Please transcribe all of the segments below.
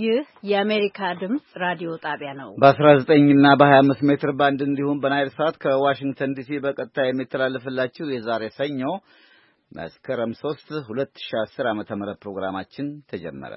ይህ የአሜሪካ ድምጽ ራዲዮ ጣቢያ ነው። በ19 እና በ25 ሜትር ባንድ እንዲሁም በናይል ሳት ከዋሽንግተን ዲሲ በቀጥታ የሚተላለፍላችሁ የዛሬ ሰኞ መስከረም 3 2010 ዓ.ም ፕሮግራማችን ተጀመረ።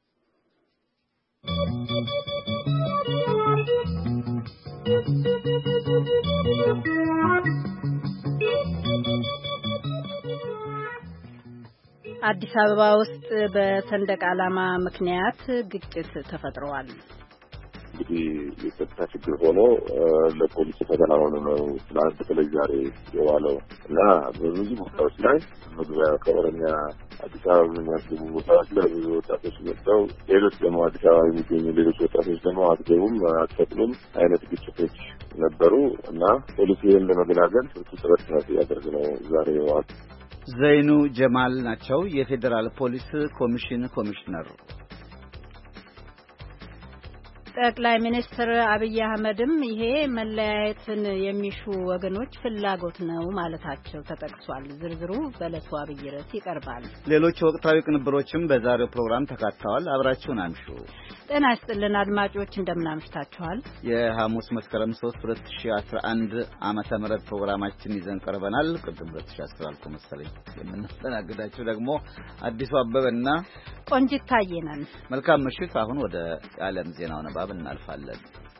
አዲስ አበባ ውስጥ በሰንደቅ ዓላማ ምክንያት ግጭት ተፈጥሯል። እንግዲህ የጸጥታ ችግር ሆኖ ለፖሊስ ፈተና ሆኖ ነው ትናንት በተለይ ዛሬ የዋለው እና በብዙ ቦታዎች ላይ መግቢያ ከኦሮሚያ አዲስ አበባ የሚያስገቡ ቦታዎች ላይ ብዙ ወጣቶች መጥተው ሌሎች ደግሞ አዲስ አበባ የሚገኙ ሌሎች ወጣቶች ደግሞ አትገቡም አትፈቅዱም አይነት ግጭቶች ነበሩ እና ፖሊስ ይህን ለመገላገል ብርቱ ጥረት ያደርግ ነው ዛሬ የዋለው። ዘይኑ ጀማል ናቸው የፌዴራል ፖሊስ ኮሚሽነር። ጠቅላይ ሚኒስትር አብይ አህመድም ይሄ መለያየትን የሚሹ ወገኖች ፍላጎት ነው ማለታቸው ተጠቅሷል። ዝርዝሩ በዕለቱ አብይ ርዕስ ይቀርባል። ሌሎች ወቅታዊ ቅንብሮችም በዛሬው ፕሮግራም ተካተዋል። አብራችሁን አምሹ። ጤና ይስጥልን አድማጮች፣ እንደምናምሽታችኋል። የሐሙስ መስከረም 3 2011 ዓመተ ምህረት ፕሮግራማችን ይዘን ቀርበናል። ቅድም 2010 አልኩ መሰለኝ። የምናስተናግዳችሁ ደግሞ አዲሱ አበበና ቆንጂት ታዬ ነን። መልካም ምሽት። አሁን ወደ ዓለም ዜናው ነባብ እናልፋለን።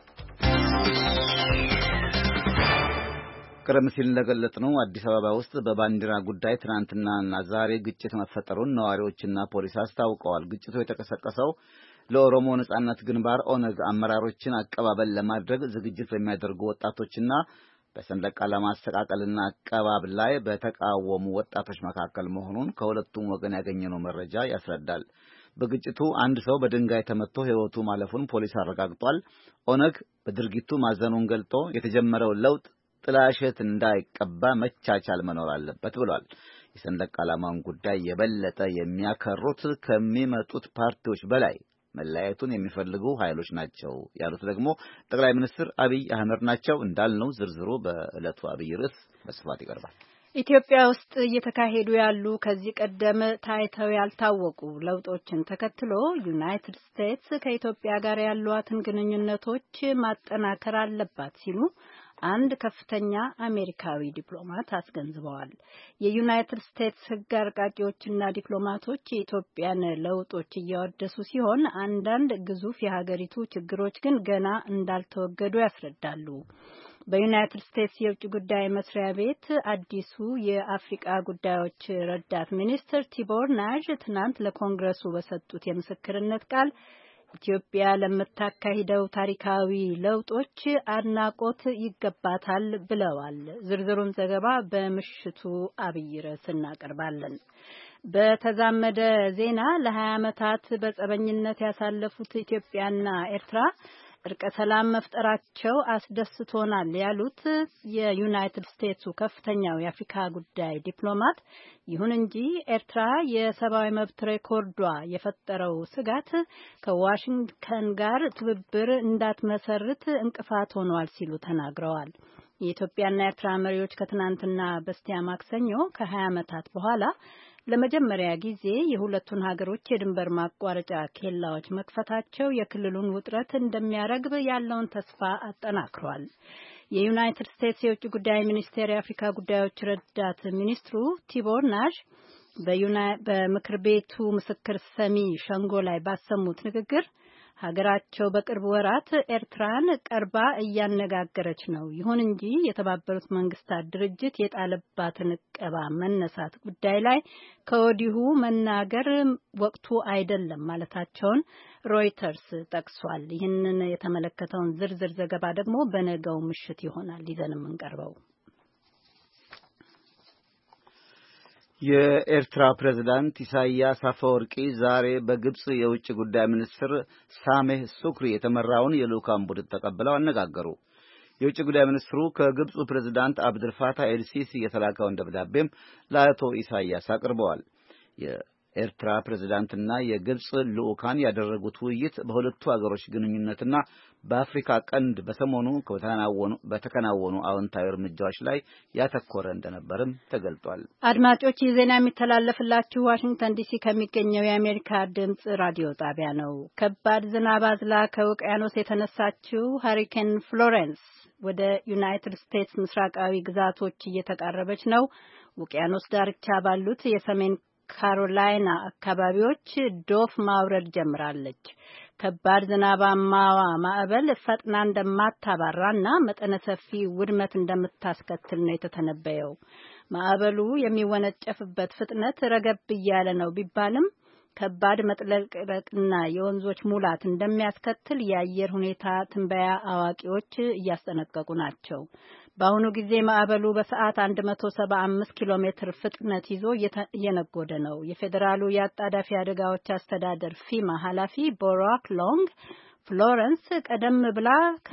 ቀደም ሲል እንደገለጽነው አዲስ አበባ ውስጥ በባንዲራ ጉዳይ ትናንትናና ዛሬ ግጭት መፈጠሩን ነዋሪዎችና ፖሊስ አስታውቀዋል። ግጭቱ የተቀሰቀሰው ለኦሮሞ ነጻነት ግንባር ኦነግ አመራሮችን አቀባበል ለማድረግ ዝግጅት በሚያደርጉ ወጣቶችና በሰንደቅ ዓላማ አሰቃቀልና አቀባብ ላይ በተቃወሙ ወጣቶች መካከል መሆኑን ከሁለቱም ወገን ያገኘነው መረጃ ያስረዳል። በግጭቱ አንድ ሰው በድንጋይ ተመትቶ ሕይወቱ ማለፉን ፖሊስ አረጋግጧል። ኦነግ በድርጊቱ ማዘኑን ገልጦ የተጀመረው ለውጥ ጥላሸት እንዳይቀባ መቻቻል መኖር አለበት ብሏል። የሰንደቅ ዓላማውን ጉዳይ የበለጠ የሚያከሩት ከሚመጡት ፓርቲዎች በላይ መለያየቱን የሚፈልጉ ኃይሎች ናቸው ያሉት ደግሞ ጠቅላይ ሚኒስትር አብይ አህመድ ናቸው። እንዳልነው ዝርዝሩ በዕለቱ አብይ ርዕስ በስፋት ይቀርባል። ኢትዮጵያ ውስጥ እየተካሄዱ ያሉ ከዚህ ቀደም ታይተው ያልታወቁ ለውጦችን ተከትሎ ዩናይትድ ስቴትስ ከኢትዮጵያ ጋር ያሏትን ግንኙነቶች ማጠናከር አለባት ሲሉ አንድ ከፍተኛ አሜሪካዊ ዲፕሎማት አስገንዝበዋል። የዩናይትድ ስቴትስ ሕግ አርቃቂዎችና ዲፕሎማቶች የኢትዮጵያን ለውጦች እያወደሱ ሲሆን አንዳንድ ግዙፍ የሀገሪቱ ችግሮች ግን ገና እንዳልተወገዱ ያስረዳሉ። በዩናይትድ ስቴትስ የውጭ ጉዳይ መስሪያ ቤት አዲሱ የአፍሪቃ ጉዳዮች ረዳት ሚኒስትር ቲቦር ናዥ ትናንት ለኮንግረሱ በሰጡት የምስክርነት ቃል ኢትዮጵያ ለምታካሂደው ታሪካዊ ለውጦች አድናቆት ይገባታል ብለዋል። ዝርዝሩን ዘገባ በምሽቱ አብይ ርዕስ እናቀርባለን። በተዛመደ ዜና ለ20 ዓመታት በጸበኝነት ያሳለፉት ኢትዮጵያና ኤርትራ እርቀ ሰላም መፍጠራቸው አስደስቶናል ያሉት የዩናይትድ ስቴትሱ ከፍተኛው የአፍሪካ ጉዳይ ዲፕሎማት፣ ይሁን እንጂ ኤርትራ የሰብአዊ መብት ሬኮርዷ የፈጠረው ስጋት ከዋሽንግተን ጋር ትብብር እንዳትመሰርት እንቅፋት ሆኗል ሲሉ ተናግረዋል። የኢትዮጵያና ኤርትራ መሪዎች ከትናንትና በስቲያ ማክሰኞ ከ20 ዓመታት በኋላ ለመጀመሪያ ጊዜ የሁለቱን ሀገሮች የድንበር ማቋረጫ ኬላዎች መክፈታቸው የክልሉን ውጥረት እንደሚያረግብ ያለውን ተስፋ አጠናክሯል። የዩናይትድ ስቴትስ የውጭ ጉዳይ ሚኒስቴር የአፍሪካ ጉዳዮች ረዳት ሚኒስትሩ ቲቦር ናዥ በምክር ቤቱ ምስክር ሰሚ ሸንጎ ላይ ባሰሙት ንግግር ሀገራቸው በቅርብ ወራት ኤርትራን ቀርባ እያነጋገረች ነው። ይሁን እንጂ የተባበሩት መንግስታት ድርጅት የጣለባትን እቀባ መነሳት ጉዳይ ላይ ከወዲሁ መናገር ወቅቱ አይደለም ማለታቸውን ሮይተርስ ጠቅሷል። ይህንን የተመለከተውን ዝርዝር ዘገባ ደግሞ በነገው ምሽት ይሆናል ይዘን የምንቀርበው። የኤርትራ ፕሬዝዳንት ኢሳያስ አፈወርቂ ዛሬ በግብጽ የውጭ ጉዳይ ሚኒስትር ሳሜህ ሱክሪ የተመራውን የልኡካን ቡድን ተቀብለው አነጋገሩ። የውጭ ጉዳይ ሚኒስትሩ ከግብጹ ፕሬዝዳንት አብዱልፋታህ ኤልሲሲ የተላከውን ደብዳቤም ለአቶ ኢሳያስ አቅርበዋል። ኤርትራ ፕሬዝዳንትና የግብጽ ልኡካን ያደረጉት ውይይት በሁለቱ ሀገሮች ግንኙነትና በአፍሪካ ቀንድ በሰሞኑ በተከናወኑ አዎንታዊ እርምጃዎች ላይ ያተኮረ እንደነበርም ተገልጧል። አድማጮች ይህ ዜና የሚተላለፍላችሁ ዋሽንግተን ዲሲ ከሚገኘው የአሜሪካ ድምጽ ራዲዮ ጣቢያ ነው። ከባድ ዝናብ አዝላ ከውቅያኖስ የተነሳችው ሃሪኬን ፍሎረንስ ወደ ዩናይትድ ስቴትስ ምስራቃዊ ግዛቶች እየተቃረበች ነው። ውቅያኖስ ዳርቻ ባሉት የሰሜን ካሮላይና አካባቢዎች ዶፍ ማውረድ ጀምራለች። ከባድ ዝናባማዋ ማዕበል ፈጥና እንደማታባራና መጠነ ሰፊ ውድመት እንደምታስከትል ነው የተተነበየው። ማዕበሉ የሚወነጨፍበት ፍጥነት ረገብ እያለ ነው ቢባልም ከባድ መጥለቅለቅና የወንዞች ሙላት እንደሚያስከትል የአየር ሁኔታ ትንበያ አዋቂዎች እያስጠነቀቁ ናቸው። በአሁኑ ጊዜ ማዕበሉ በሰዓት 175 ኪሎ ሜትር ፍጥነት ይዞ እየነጎደ ነው። የፌዴራሉ የአጣዳፊ አደጋዎች አስተዳደር ፊማ ኃላፊ ቦራክ ሎንግ ፍሎረንስ ቀደም ብላ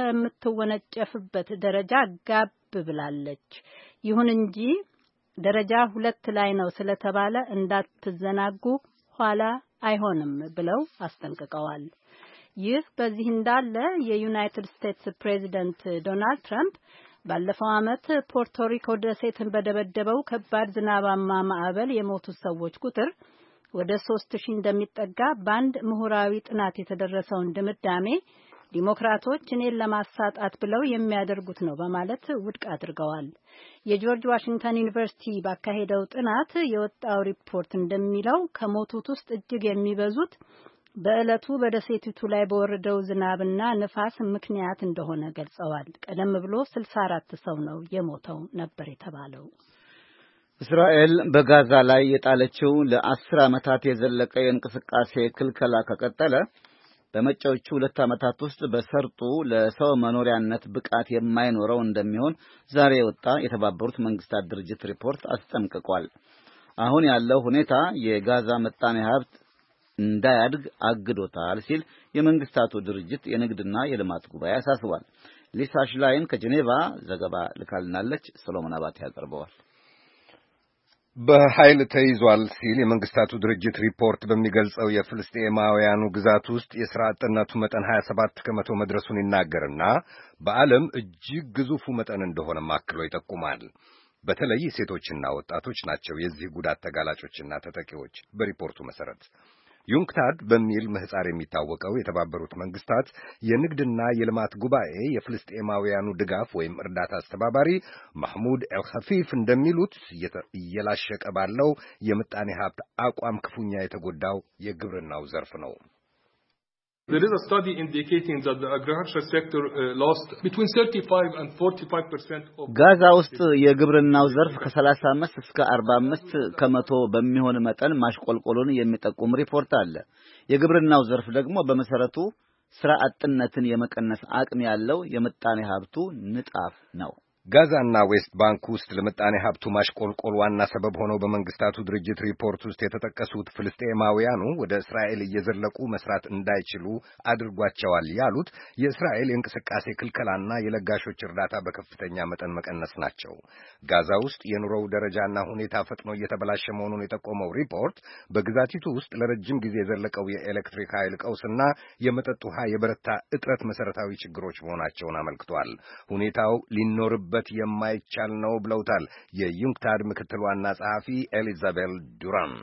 ከምትወነጨፍበት ደረጃ ጋብ ብላለች። ይሁን እንጂ ደረጃ 2 ላይ ነው ስለተባለ እንዳትዘናጉ ኋላ አይሆንም ብለው አስጠንቅቀዋል። ይህ በዚህ እንዳለ የዩናይትድ ስቴትስ ፕሬዚደንት ዶናልድ ትራምፕ ባለፈው ዓመት ፖርቶሪኮ ደሴትን በደበደበው ከባድ ዝናባማ ማዕበል የሞቱት ሰዎች ቁጥር ወደ 3000 እንደሚጠጋ በአንድ ምሁራዊ ጥናት የተደረሰውን ድምዳሜ ዲሞክራቶች እኔን ለማሳጣት ብለው የሚያደርጉት ነው በማለት ውድቅ አድርገዋል። የጆርጅ ዋሽንግተን ዩኒቨርሲቲ ባካሄደው ጥናት የወጣው ሪፖርት እንደሚለው ከሞቱት ውስጥ እጅግ የሚበዙት በዕለቱ በደሴቲቱ ላይ በወረደው ዝናብና ንፋስ ምክንያት እንደሆነ ገልጸዋል። ቀደም ብሎ 64 ሰው ነው የሞተው ነበር የተባለው። እስራኤል በጋዛ ላይ የጣለችው ለ10 ዓመታት የዘለቀ የእንቅስቃሴ ክልከላ ከቀጠለ በመጪዎቹ 2 ዓመታት ውስጥ በሰርጡ ለሰው መኖሪያነት ብቃት የማይኖረው እንደሚሆን ዛሬ የወጣ የተባበሩት መንግስታት ድርጅት ሪፖርት አስጠንቅቋል። አሁን ያለው ሁኔታ የጋዛ ምጣኔ ሀብት እንዳያድግ አግዶታል ሲል የመንግስታቱ ድርጅት የንግድና የልማት ጉባኤ አሳስቧል። ሊሳ ሽላይን ከጄኔቫ ዘገባ ልካልናለች። ሰሎሞን አባቴ ያቀርበዋል። በኃይል ተይዟል ሲል የመንግስታቱ ድርጅት ሪፖርት በሚገልጸው የፍልስጤማውያኑ ግዛት ውስጥ የሥራ አጥነቱ መጠን 27 ከመቶ መድረሱን ይናገርና በዓለም እጅግ ግዙፉ መጠን እንደሆነ አክሎ ይጠቁማል። በተለይ ሴቶችና ወጣቶች ናቸው የዚህ ጉዳት ተጋላጮችና ተጠቂዎች። በሪፖርቱ መሰረት ዩንክታድ በሚል ምህጻር የሚታወቀው የተባበሩት መንግስታት የንግድና የልማት ጉባኤ የፍልስጤማውያኑ ድጋፍ ወይም እርዳታ አስተባባሪ ማህሙድ ኤልኸፊፍ እንደሚሉት እየላሸቀ ባለው የምጣኔ ሀብት አቋም ክፉኛ የተጎዳው የግብርናው ዘርፍ ነው። There is a study indicating that the agricultural sector lost between 35 and 45% of ጋዛ ውስጥ የግብርናው ዘርፍ ከ35 እስከ 45 ከመቶ በሚሆን መጠን ማሽቆልቆሉን የሚጠቁም ሪፖርት አለ። የግብርናው ዘርፍ ደግሞ በመሰረቱ ስራ አጥነትን የመቀነስ አቅም ያለው የምጣኔ ሀብቱ ንጣፍ ነው። ጋዛና ዌስት ባንክ ውስጥ ለምጣኔ ሀብቱ ማሽቆልቆል ዋና ሰበብ ሆነው በመንግስታቱ ድርጅት ሪፖርት ውስጥ የተጠቀሱት ፍልስጤማውያኑ ወደ እስራኤል እየዘለቁ መስራት እንዳይችሉ አድርጓቸዋል ያሉት የእስራኤል የእንቅስቃሴ ክልከላና የለጋሾች እርዳታ በከፍተኛ መጠን መቀነስ ናቸው። ጋዛ ውስጥ የኑሮው ደረጃና ሁኔታ ፈጥኖ እየተበላሸ መሆኑን የጠቆመው ሪፖርት በግዛቲቱ ውስጥ ለረጅም ጊዜ የዘለቀው የኤሌክትሪክ ኃይል ቀውስና የመጠጥ ውሃ የበረታ እጥረት መሰረታዊ ችግሮች መሆናቸውን አመልክቷል። ሁኔታው ሊኖርበት የማይቻል ነው ብለውታል የዩንክታድ ምክትል ዋና ጸሐፊ ኤሊዛቤል ዱራን።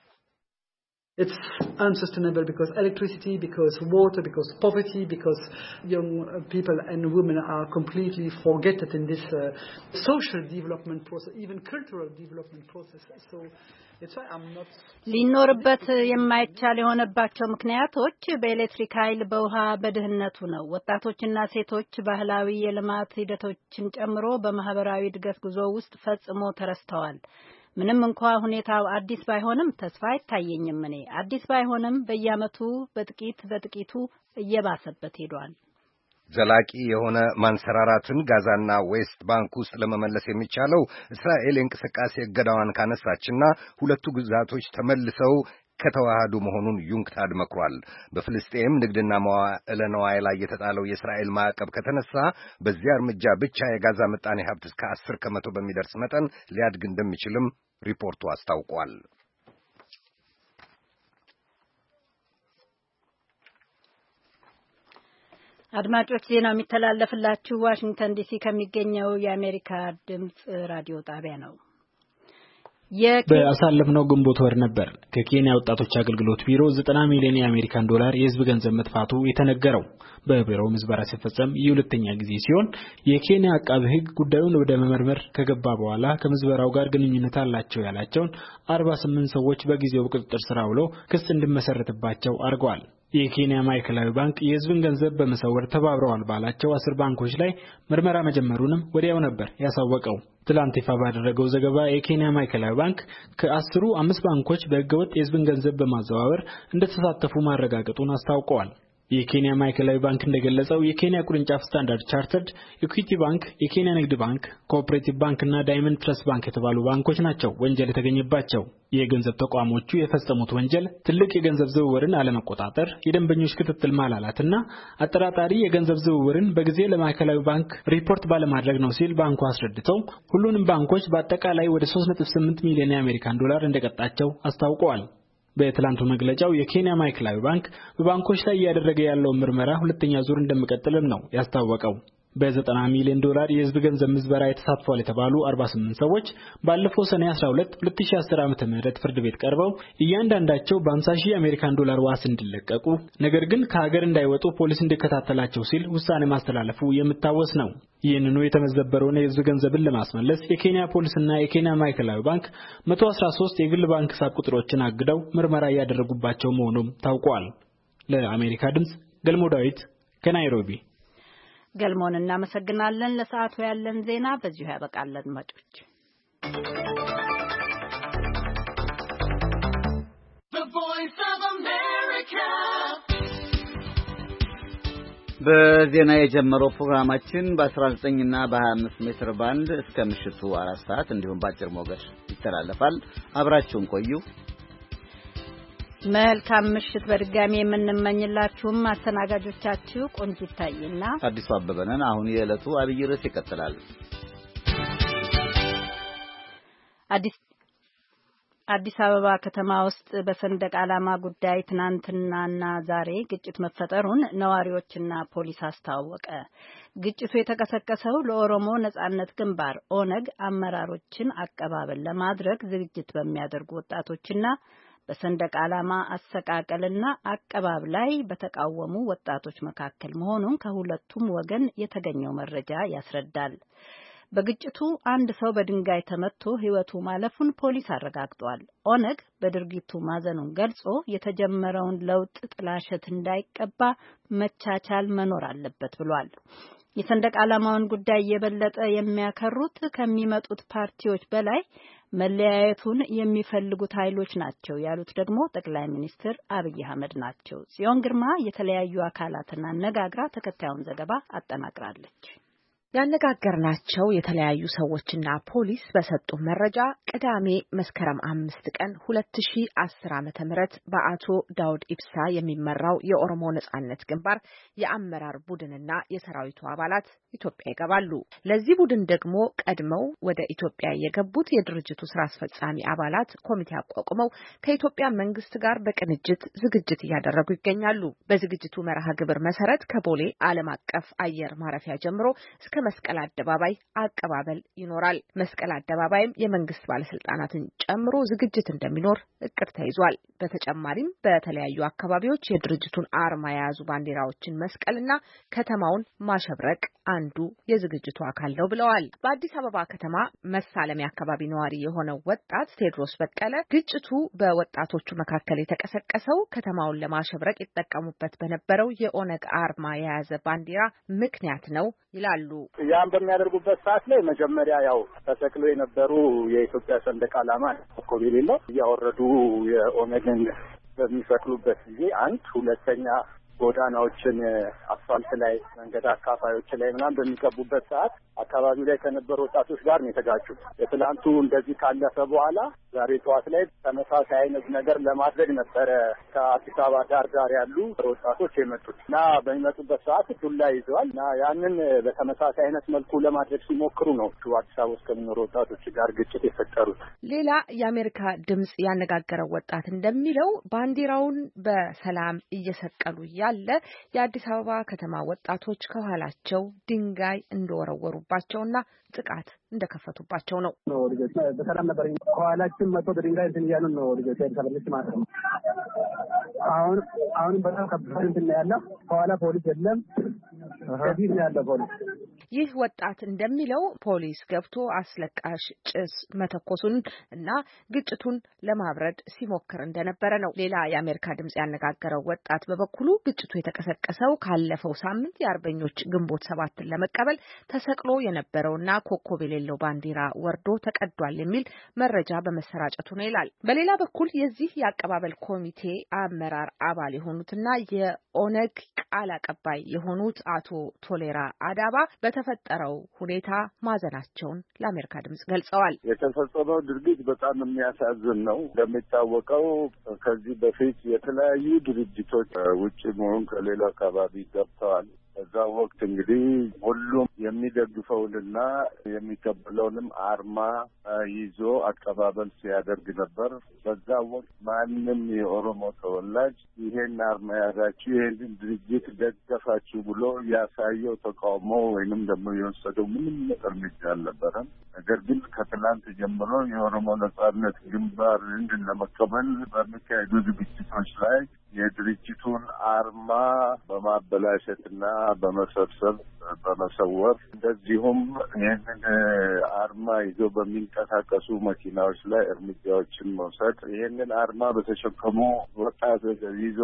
It's unsustainable because electricity, because water, because poverty, because young people and women are completely forgotten in this social development process, even cultural development process. So it's why I'm not ሊኖርበት የማይቻል የሆነባቸው ምክንያቶች በኤሌክትሪክ ኃይል፣ በውሃ፣ በድህነቱ ነው። ወጣቶችና ሴቶች ባህላዊ የልማት ሂደቶችን ጨምሮ በማህበራዊ እድገት ጉዞ ውስጥ ፈጽሞ ተረስተዋል። ምንም እንኳ ሁኔታው አዲስ ባይሆንም ተስፋ አይታየኝም። እኔ አዲስ ባይሆንም በየዓመቱ በጥቂቱ እየባሰበት ሄዷል። ዘላቂ የሆነ ማንሰራራትን ጋዛና ዌስት ባንክ ውስጥ ለመመለስ የሚቻለው እስራኤል የእንቅስቃሴ እገዳዋን ካነሳችና ሁለቱ ግዛቶች ተመልሰው ከተዋሃዱ መሆኑን ዩንክታድ መክሯል። በፍልስጤም ንግድና መዋዕለ ነዋይ ላይ የተጣለው የእስራኤል ማዕቀብ ከተነሳ በዚያ እርምጃ ብቻ የጋዛ ምጣኔ ሀብት እስከ 10 ከመቶ በሚደርስ መጠን ሊያድግ እንደሚችልም ሪፖርቱ አስታውቋል። አድማጮች ዜናው የሚተላለፍላችሁ ዋሽንግተን ዲሲ ከሚገኘው የአሜሪካ ድምጽ ራዲዮ ጣቢያ ነው። በአሳለፍነው ግንቦት ወር ነበር ከኬንያ ወጣቶች አገልግሎት ቢሮ 90 ሚሊዮን የአሜሪካን ዶላር የህዝብ ገንዘብ መጥፋቱ የተነገረው። በቢሮው ምዝበራ ሲፈጸም የሁለተኛ ጊዜ ሲሆን የኬንያ አቃቤ ሕግ ጉዳዩን ወደ መመርመር ከገባ በኋላ ከምዝበራው ጋር ግንኙነት አላቸው ያላቸውን 48 ሰዎች በጊዜው በቁጥጥር ስር አውሎ ክስ እንዲመሰረትባቸው አድርጓል። የኬንያ ማዕከላዊ ባንክ የህዝብን ገንዘብ በመሰወር ተባብረዋል ባላቸው 10 ባንኮች ላይ ምርመራ መጀመሩንም ወዲያው ነበር ያሳወቀው። ትላንት ይፋ ባደረገው ዘገባ የኬንያ ማዕከላዊ ባንክ ከ10ሩ 5 ባንኮች በህገወጥ የህዝብን ገንዘብ በማዘዋወር እንደተሳተፉ ማረጋገጡን አስታውቀዋል። የኬንያ ማዕከላዊ ባንክ እንደገለጸው የኬንያ ቅርንጫፍ ስታንዳርድ ቻርተርድ፣ ኢኩዊቲ ባንክ፣ የኬንያ ንግድ ባንክ፣ ኮኦፐሬቲቭ ባንክ እና ዳይመንድ ትረስት ባንክ የተባሉ ባንኮች ናቸው ወንጀል የተገኘባቸው። የገንዘብ ተቋሞቹ የፈጸሙት ወንጀል ትልቅ የገንዘብ ዝውውርን አለመቆጣጠር፣ የደንበኞች ክትትል ማላላትና አጠራጣሪ የገንዘብ ዝውውርን በጊዜ ለማዕከላዊ ባንክ ሪፖርት ባለማድረግ ነው ሲል ባንኩ አስረድተው ሁሉንም ባንኮች በአጠቃላይ ወደ 3.8 ሚሊዮን የአሜሪካን ዶላር እንደቀጣቸው አስታውቀዋል። በትላንቱ መግለጫው የኬንያ ማዕከላዊ ባንክ በባንኮች ላይ እያደረገ ያለው ምርመራ ሁለተኛ ዙር እንደሚቀጥልም ነው ያስታወቀው። በ90 ሚሊዮን ዶላር የህዝብ ገንዘብ ምዝበራ የተሳትፏል የተባሉ 48 ሰዎች ባለፈው ሰኔ 12 2010 ዓ.ም ፍርድ ቤት ቀርበው እያንዳንዳቸው በ50,000 አሜሪካን ዶላር ዋስ እንዲለቀቁ ነገር ግን ከሀገር እንዳይወጡ ፖሊስ እንዲከታተላቸው ሲል ውሳኔ ማስተላለፉ የሚታወስ ነው። ይህንኑ የተመዘበረውን የህዝብ ገንዘብን ለማስመለስ የኬንያ ፖሊስና የኬንያ ማዕከላዊ ባንክ 113 የግል ባንክ ሂሳብ ቁጥሮችን አግደው ምርመራ ያደረጉባቸው መሆኑም ታውቋል። ለአሜሪካ ድምጽ ገልሞ ዳዊት ከናይሮቢ። ገልሞን እናመሰግናለን። ለሰዓቱ ያለን ዜና በዚሁ ያበቃል። አድማጮች በዜና የጀመረው ፕሮግራማችን በ19 እና በ25 ሜትር ባንድ እስከ ምሽቱ 4 ሰዓት እንዲሁም በአጭር ሞገድ ይተላለፋል። አብራችሁን ቆዩ። መልካም ምሽት በድጋሚ የምንመኝላችሁም አስተናጋጆቻችሁ ቆንጂት ታዬና አዲሱ አበበ ነን። አሁን የዕለቱ አብይ ርዕስ ይቀጥላል። አዲስ አበባ ከተማ ውስጥ በሰንደቅ ዓላማ ጉዳይ ትናንትናና ዛሬ ግጭት መፈጠሩን ነዋሪዎችና ፖሊስ አስታወቀ። ግጭቱ የተቀሰቀሰው ለኦሮሞ ነጻነት ግንባር ኦነግ አመራሮችን አቀባበል ለማድረግ ዝግጅት በሚያደርጉ ወጣቶችና በሰንደቅ ዓላማ አሰቃቀልና አቀባብ ላይ በተቃወሙ ወጣቶች መካከል መሆኑን ከሁለቱም ወገን የተገኘው መረጃ ያስረዳል። በግጭቱ አንድ ሰው በድንጋይ ተመትቶ ሕይወቱ ማለፉን ፖሊስ አረጋግጧል። ኦነግ በድርጊቱ ማዘኑን ገልጾ የተጀመረውን ለውጥ ጥላሸት እንዳይቀባ መቻቻል መኖር አለበት ብሏል። የሰንደቅ ዓላማውን ጉዳይ የበለጠ የሚያከሩት ከሚመጡት ፓርቲዎች በላይ መለያየቱን የሚፈልጉት ኃይሎች ናቸው ያሉት ደግሞ ጠቅላይ ሚኒስትር አብይ አህመድ ናቸው። ጽዮን ግርማ የተለያዩ አካላትን አነጋግራ ተከታዩን ዘገባ አጠናቅራለች። ያነጋገርናቸው የተለያዩ ሰዎችና ፖሊስ በሰጡ መረጃ ቅዳሜ መስከረም 5 ቀን 2010 ዓመተ ምህረት በአቶ ዳውድ ኢብሳ የሚመራው የኦሮሞ ነጻነት ግንባር የአመራር ቡድንና የሰራዊቱ አባላት ኢትዮጵያ ይገባሉ። ለዚህ ቡድን ደግሞ ቀድመው ወደ ኢትዮጵያ የገቡት የድርጅቱ ስራ አስፈጻሚ አባላት ኮሚቴ አቋቁመው ከኢትዮጵያ መንግስት ጋር በቅንጅት ዝግጅት እያደረጉ ይገኛሉ። በዝግጅቱ መርሃ ግብር መሰረት ከቦሌ ዓለም አቀፍ አየር ማረፊያ ጀምሮ እስከ መስቀል አደባባይ አቀባበል ይኖራል። መስቀል አደባባይም የመንግስት ባለስልጣናትን ጨምሮ ዝግጅት እንደሚኖር እቅድ ተይዟል። በተጨማሪም በተለያዩ አካባቢዎች የድርጅቱን አርማ የያዙ ባንዲራዎችን መስቀልና ከተማውን ማሸብረቅ አንዱ የዝግጅቱ አካል ነው ብለዋል። በአዲስ አበባ ከተማ መሳለሚያ አካባቢ ነዋሪ የሆነው ወጣት ቴድሮስ በቀለ ግጭቱ በወጣቶቹ መካከል የተቀሰቀሰው ከተማውን ለማሸብረቅ ይጠቀሙበት በነበረው የኦነግ አርማ የያዘ ባንዲራ ምክንያት ነው ይላሉ። ያን በሚያደርጉበት ሰዓት ላይ መጀመሪያ ያው ተሰቅሎ የነበሩ የኢትዮጵያ ሰንደቅ ዓላማ ኮኮብ የሌለው እያወረዱ የኦነግን በሚፈቅሉበት ጊዜ አንድ ሁለተኛ ጎዳናዎችን አስፋልት ላይ መንገድ አካፋዮች ላይ ምናምን በሚቀቡበት ሰዓት አካባቢው ላይ ከነበሩ ወጣቶች ጋር ነው የተጋጩት። የትላንቱ እንደዚህ ካለፈ በኋላ ዛሬ ጠዋት ላይ ተመሳሳይ አይነት ነገር ለማድረግ ነበረ ከአዲስ አበባ ዳር ያሉ ወጣቶች የመጡት እና በሚመጡበት ሰዓት ዱላ ይዘዋል እና ያንን በተመሳሳይ አይነት መልኩ ለማድረግ ሲሞክሩ ነው አዲስ አበባ ውስጥ ከሚኖሩ ወጣቶች ጋር ግጭት የፈጠሩት። ሌላ የአሜሪካ ድምጽ ያነጋገረው ወጣት እንደሚለው ባንዲራውን በሰላም እየሰቀሉ እንዳለ የአዲስ አበባ ከተማ ወጣቶች ከኋላቸው ድንጋይ እንደወረወሩባቸውና ጥቃት እንደከፈቱባቸው ነው። በሰላም ነበር። ከኋላችን መጥቶ በድንጋይ እንትን እያሉን ነው ልጆች ያልተበለች ማለት ነው። አሁን በጣም ከባድ እንትን ያለው ከኋላ ፖሊስ የለም። ከዚህ ነው ያለው ፖሊስ። ይህ ወጣት እንደሚለው ፖሊስ ገብቶ አስለቃሽ ጭስ መተኮሱን እና ግጭቱን ለማብረድ ሲሞክር እንደነበረ ነው። ሌላ የአሜሪካ ድምጽ ያነጋገረው ወጣት በበኩሉ ግጭቱ የተቀሰቀሰው ካለፈው ሳምንት የአርበኞች ግንቦት 7ን ለመቀበል ተሰቅሎ የነበረውና ኮከብ የሌለው ባንዲራ ወርዶ ተቀዷል የሚል መረጃ በመሰራጨቱ ነው ይላል። በሌላ በኩል የዚህ የአቀባበል ኮሚቴ አመራር አባል የሆኑትና የኦነግ ቃል አቀባይ የሆኑት አቶ ቶሌራ አዳባ በተፈጠረው ሁኔታ ማዘናቸውን ለአሜሪካ ድምጽ ገልጸዋል። የተፈጸመው ድርጊት በጣም የሚያሳዝን ነው። እንደሚታወቀው ከዚህ በፊት የተለያዩ ድርጅቶች ውጭ መሆን ከሌላ አካባቢ ገብተዋል። በዛ ወቅት እንግዲህ ሁሉም የሚደግፈውንና የሚቀበለውንም አርማ ይዞ አቀባበል ሲያደርግ ነበር። በዛ ወቅት ማንም የኦሮሞ ተወላጅ ይሄን አርማ ያዛችሁ፣ ይሄንን ድርጅት ደገፋችሁ ብሎ ያሳየው ተቃውሞ ወይንም ደግሞ የወሰደው ምንም እርምጃ አልነበረም። ነገር ግን ከትናንት ጀምሮ የኦሮሞ ነጻነት ግንባር ለመቀበል በሚካሄዱ ዝግጅቶች ላይ የድርጅቱን አርማ በማበላሸትና በመሰብሰብ በመሰወር እንደዚሁም ይህንን አርማ ይዞ በሚንቀሳቀሱ መኪናዎች ላይ እርምጃዎችን መውሰድ፣ ይህንን አርማ በተሸከሙ ወጣቶች ይዞ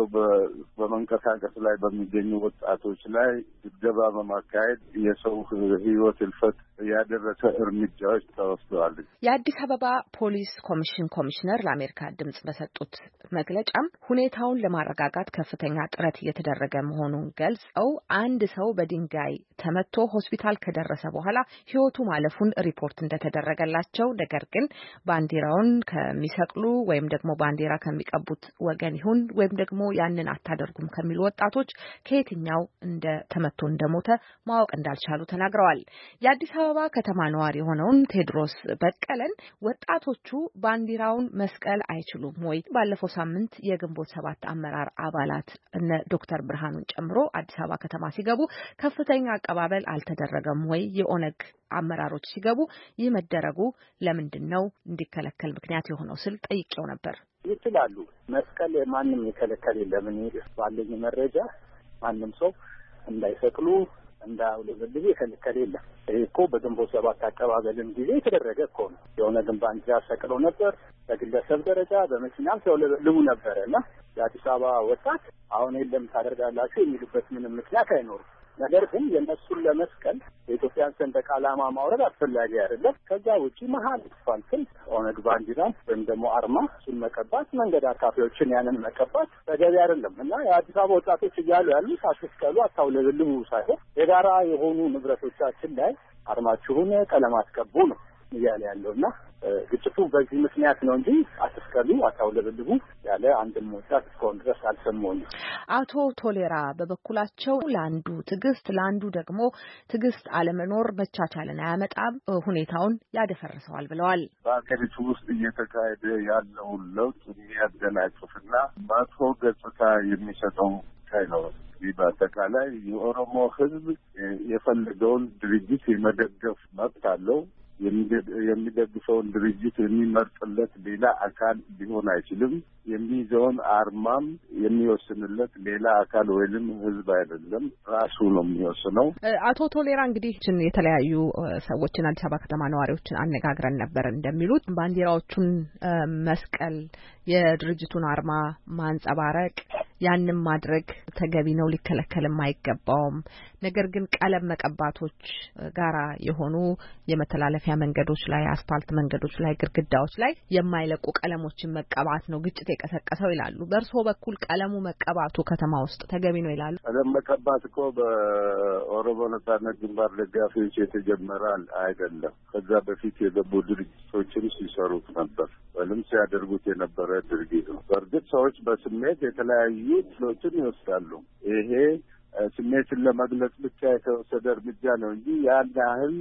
በመንቀሳቀስ ላይ በሚገኙ ወጣቶች ላይ ድብደባ በማካሄድ የሰው ሕይወት እልፈት ያደረሰ እርምጃዎች ተወስደዋል። የአዲስ አበባ ፖሊስ ኮሚሽን ኮሚሽነር ለአሜሪካ ድምጽ በሰጡት መግለጫም ሁኔታውን ለማረጋጋት ከፍተኛ ጥረት እየተደረገ መሆኑን ገልጸው አንድ ሰው በድንጋይ ተመቶ ሆስፒታል ከደረሰ በኋላ ሕይወቱ ማለፉን ሪፖርት እንደተደረገላቸው፣ ነገር ግን ባንዲራውን ከሚሰቅሉ ወይም ደግሞ ባንዲራ ከሚቀቡት ወገን ይሁን ወይም ደግሞ ያንን አታደርጉም ከሚሉ ወጣቶች ከየትኛው ተመቶ እንደሞተ ማወቅ እንዳልቻሉ ተናግረዋል። የአዲስ አበባ ከተማ ነዋሪ የሆነውን ቴድሮስ በቀለን ወጣቶቹ ባንዲራውን መስቀል አይችሉም ወይ? ባለፈው ሳምንት የግንቦት 7 አመራር አባላት እነ ዶክተር ብርሃኑን ጨምሮ አዲስ አበባ ከተማ ሲገቡ ከፍተኛ አቀባበል አልተደረገም ወይ? የኦነግ አመራሮች ሲገቡ ይህ መደረጉ ለምንድን ነው እንዲከለከል ምክንያት የሆነው ስል ጠይቄው ነበር። ይችላሉ መስቀል ማንም የከለከለ የለም። እኔ ባለኝ መረጃ ማንም ሰው እንዳይሰቅሉ እንዳውለበልብ የከለከለ የለም። ይሄ እኮ በግንቦት 7 አቀባበልም ጊዜ የተደረገ እኮ ነው። የኦነግን ባንዲራ ሰቅለው ነበር። በግለሰብ ደረጃ በመኪናም ሲያውለበልቡ ነበርና የአዲስ አበባ ወጣት አሁን የለም ታደርጋላችሁ የሚሉበት ምንም ምክንያት አይኖርም። ነገር ግን የነሱን ለመስቀል የኢትዮጵያን ሰንደቅ ዓላማ ማውረድ አስፈላጊ አይደለም። ከዛ ውጪ መሀል ፋልክን ኦነግ ባንዲራን ወይም ደግሞ አርማ እሱን መቀባት፣ መንገድ አካፋዮችን ያንን መቀባት ተገቢ አይደለም እና የአዲስ አበባ ወጣቶች እያሉ ያሉት አትስቀሉ፣ አታውለበልቡ ሳይሆን የጋራ የሆኑ ንብረቶቻችን ላይ አርማችሁን ቀለም አትቀቡ ነው እያለ ያለውና ግጭቱ በዚህ ምክንያት ነው እንጂ አትስቀሉ፣ አታውለበልቡ ያለ አንድም ወጣት እስካሁን ድረስ አልሰማሁም። አቶ ቶሌራ በበኩላቸው ለአንዱ ትዕግስት ለአንዱ ደግሞ ትዕግስት አለመኖር መቻቻልን አያመጣም፣ ሁኔታውን ያደፈርሰዋል ብለዋል። በሀገሪቱ ውስጥ እየተካሄደ ያለውን ለውጥ የሚያደናቅፍና መጥፎ ገጽታ የሚሰጠው ነው። በአጠቃላይ የኦሮሞ ሕዝብ የፈለገውን ድርጅት የመደገፍ መብት አለው። የሚደግፈውን ድርጅት የሚመርጥለት ሌላ አካል ሊሆን አይችልም። የሚይዘውን አርማም የሚወስንለት ሌላ አካል ወይም ህዝብ አይደለም፣ ራሱ ነው የሚወስነው። አቶ ቶሌራ እንግዲህ የተለያዩ ሰዎችን አዲስ አበባ ከተማ ነዋሪዎችን አነጋግረን ነበር። እንደሚሉት ባንዲራዎቹን መስቀል፣ የድርጅቱን አርማ ማንጸባረቅ ያንን ማድረግ ተገቢ ነው፣ ሊከለከልም አይገባውም። ነገር ግን ቀለም መቀባቶች ጋራ የሆኑ የመተላለፊያ መንገዶች ላይ፣ አስፋልት መንገዶች ላይ፣ ግድግዳዎች ላይ የማይለቁ ቀለሞችን መቀባት ነው ግጭት የቀሰቀሰው ይላሉ። በእርስዎ በኩል ቀለሙ መቀባቱ ከተማ ውስጥ ተገቢ ነው ይላሉ? ቀለም መቀባት እኮ በኦሮሞ ነጻነት ግንባር ደጋፊዎች የተጀመረ አይደለም። ከዛ በፊት የገቡ ድርጅቶችን ሲሰሩት ነበር ወይም ሲያደርጉት የነበረ ድርጊት ነው። በእርግጥ ሰዎች በስሜት የተለያዩ ትሎችን ይወስዳሉ። ይሄ ስሜትን ለመግለጽ ብቻ የተወሰደ እርምጃ ነው እንጂ ያን ያህል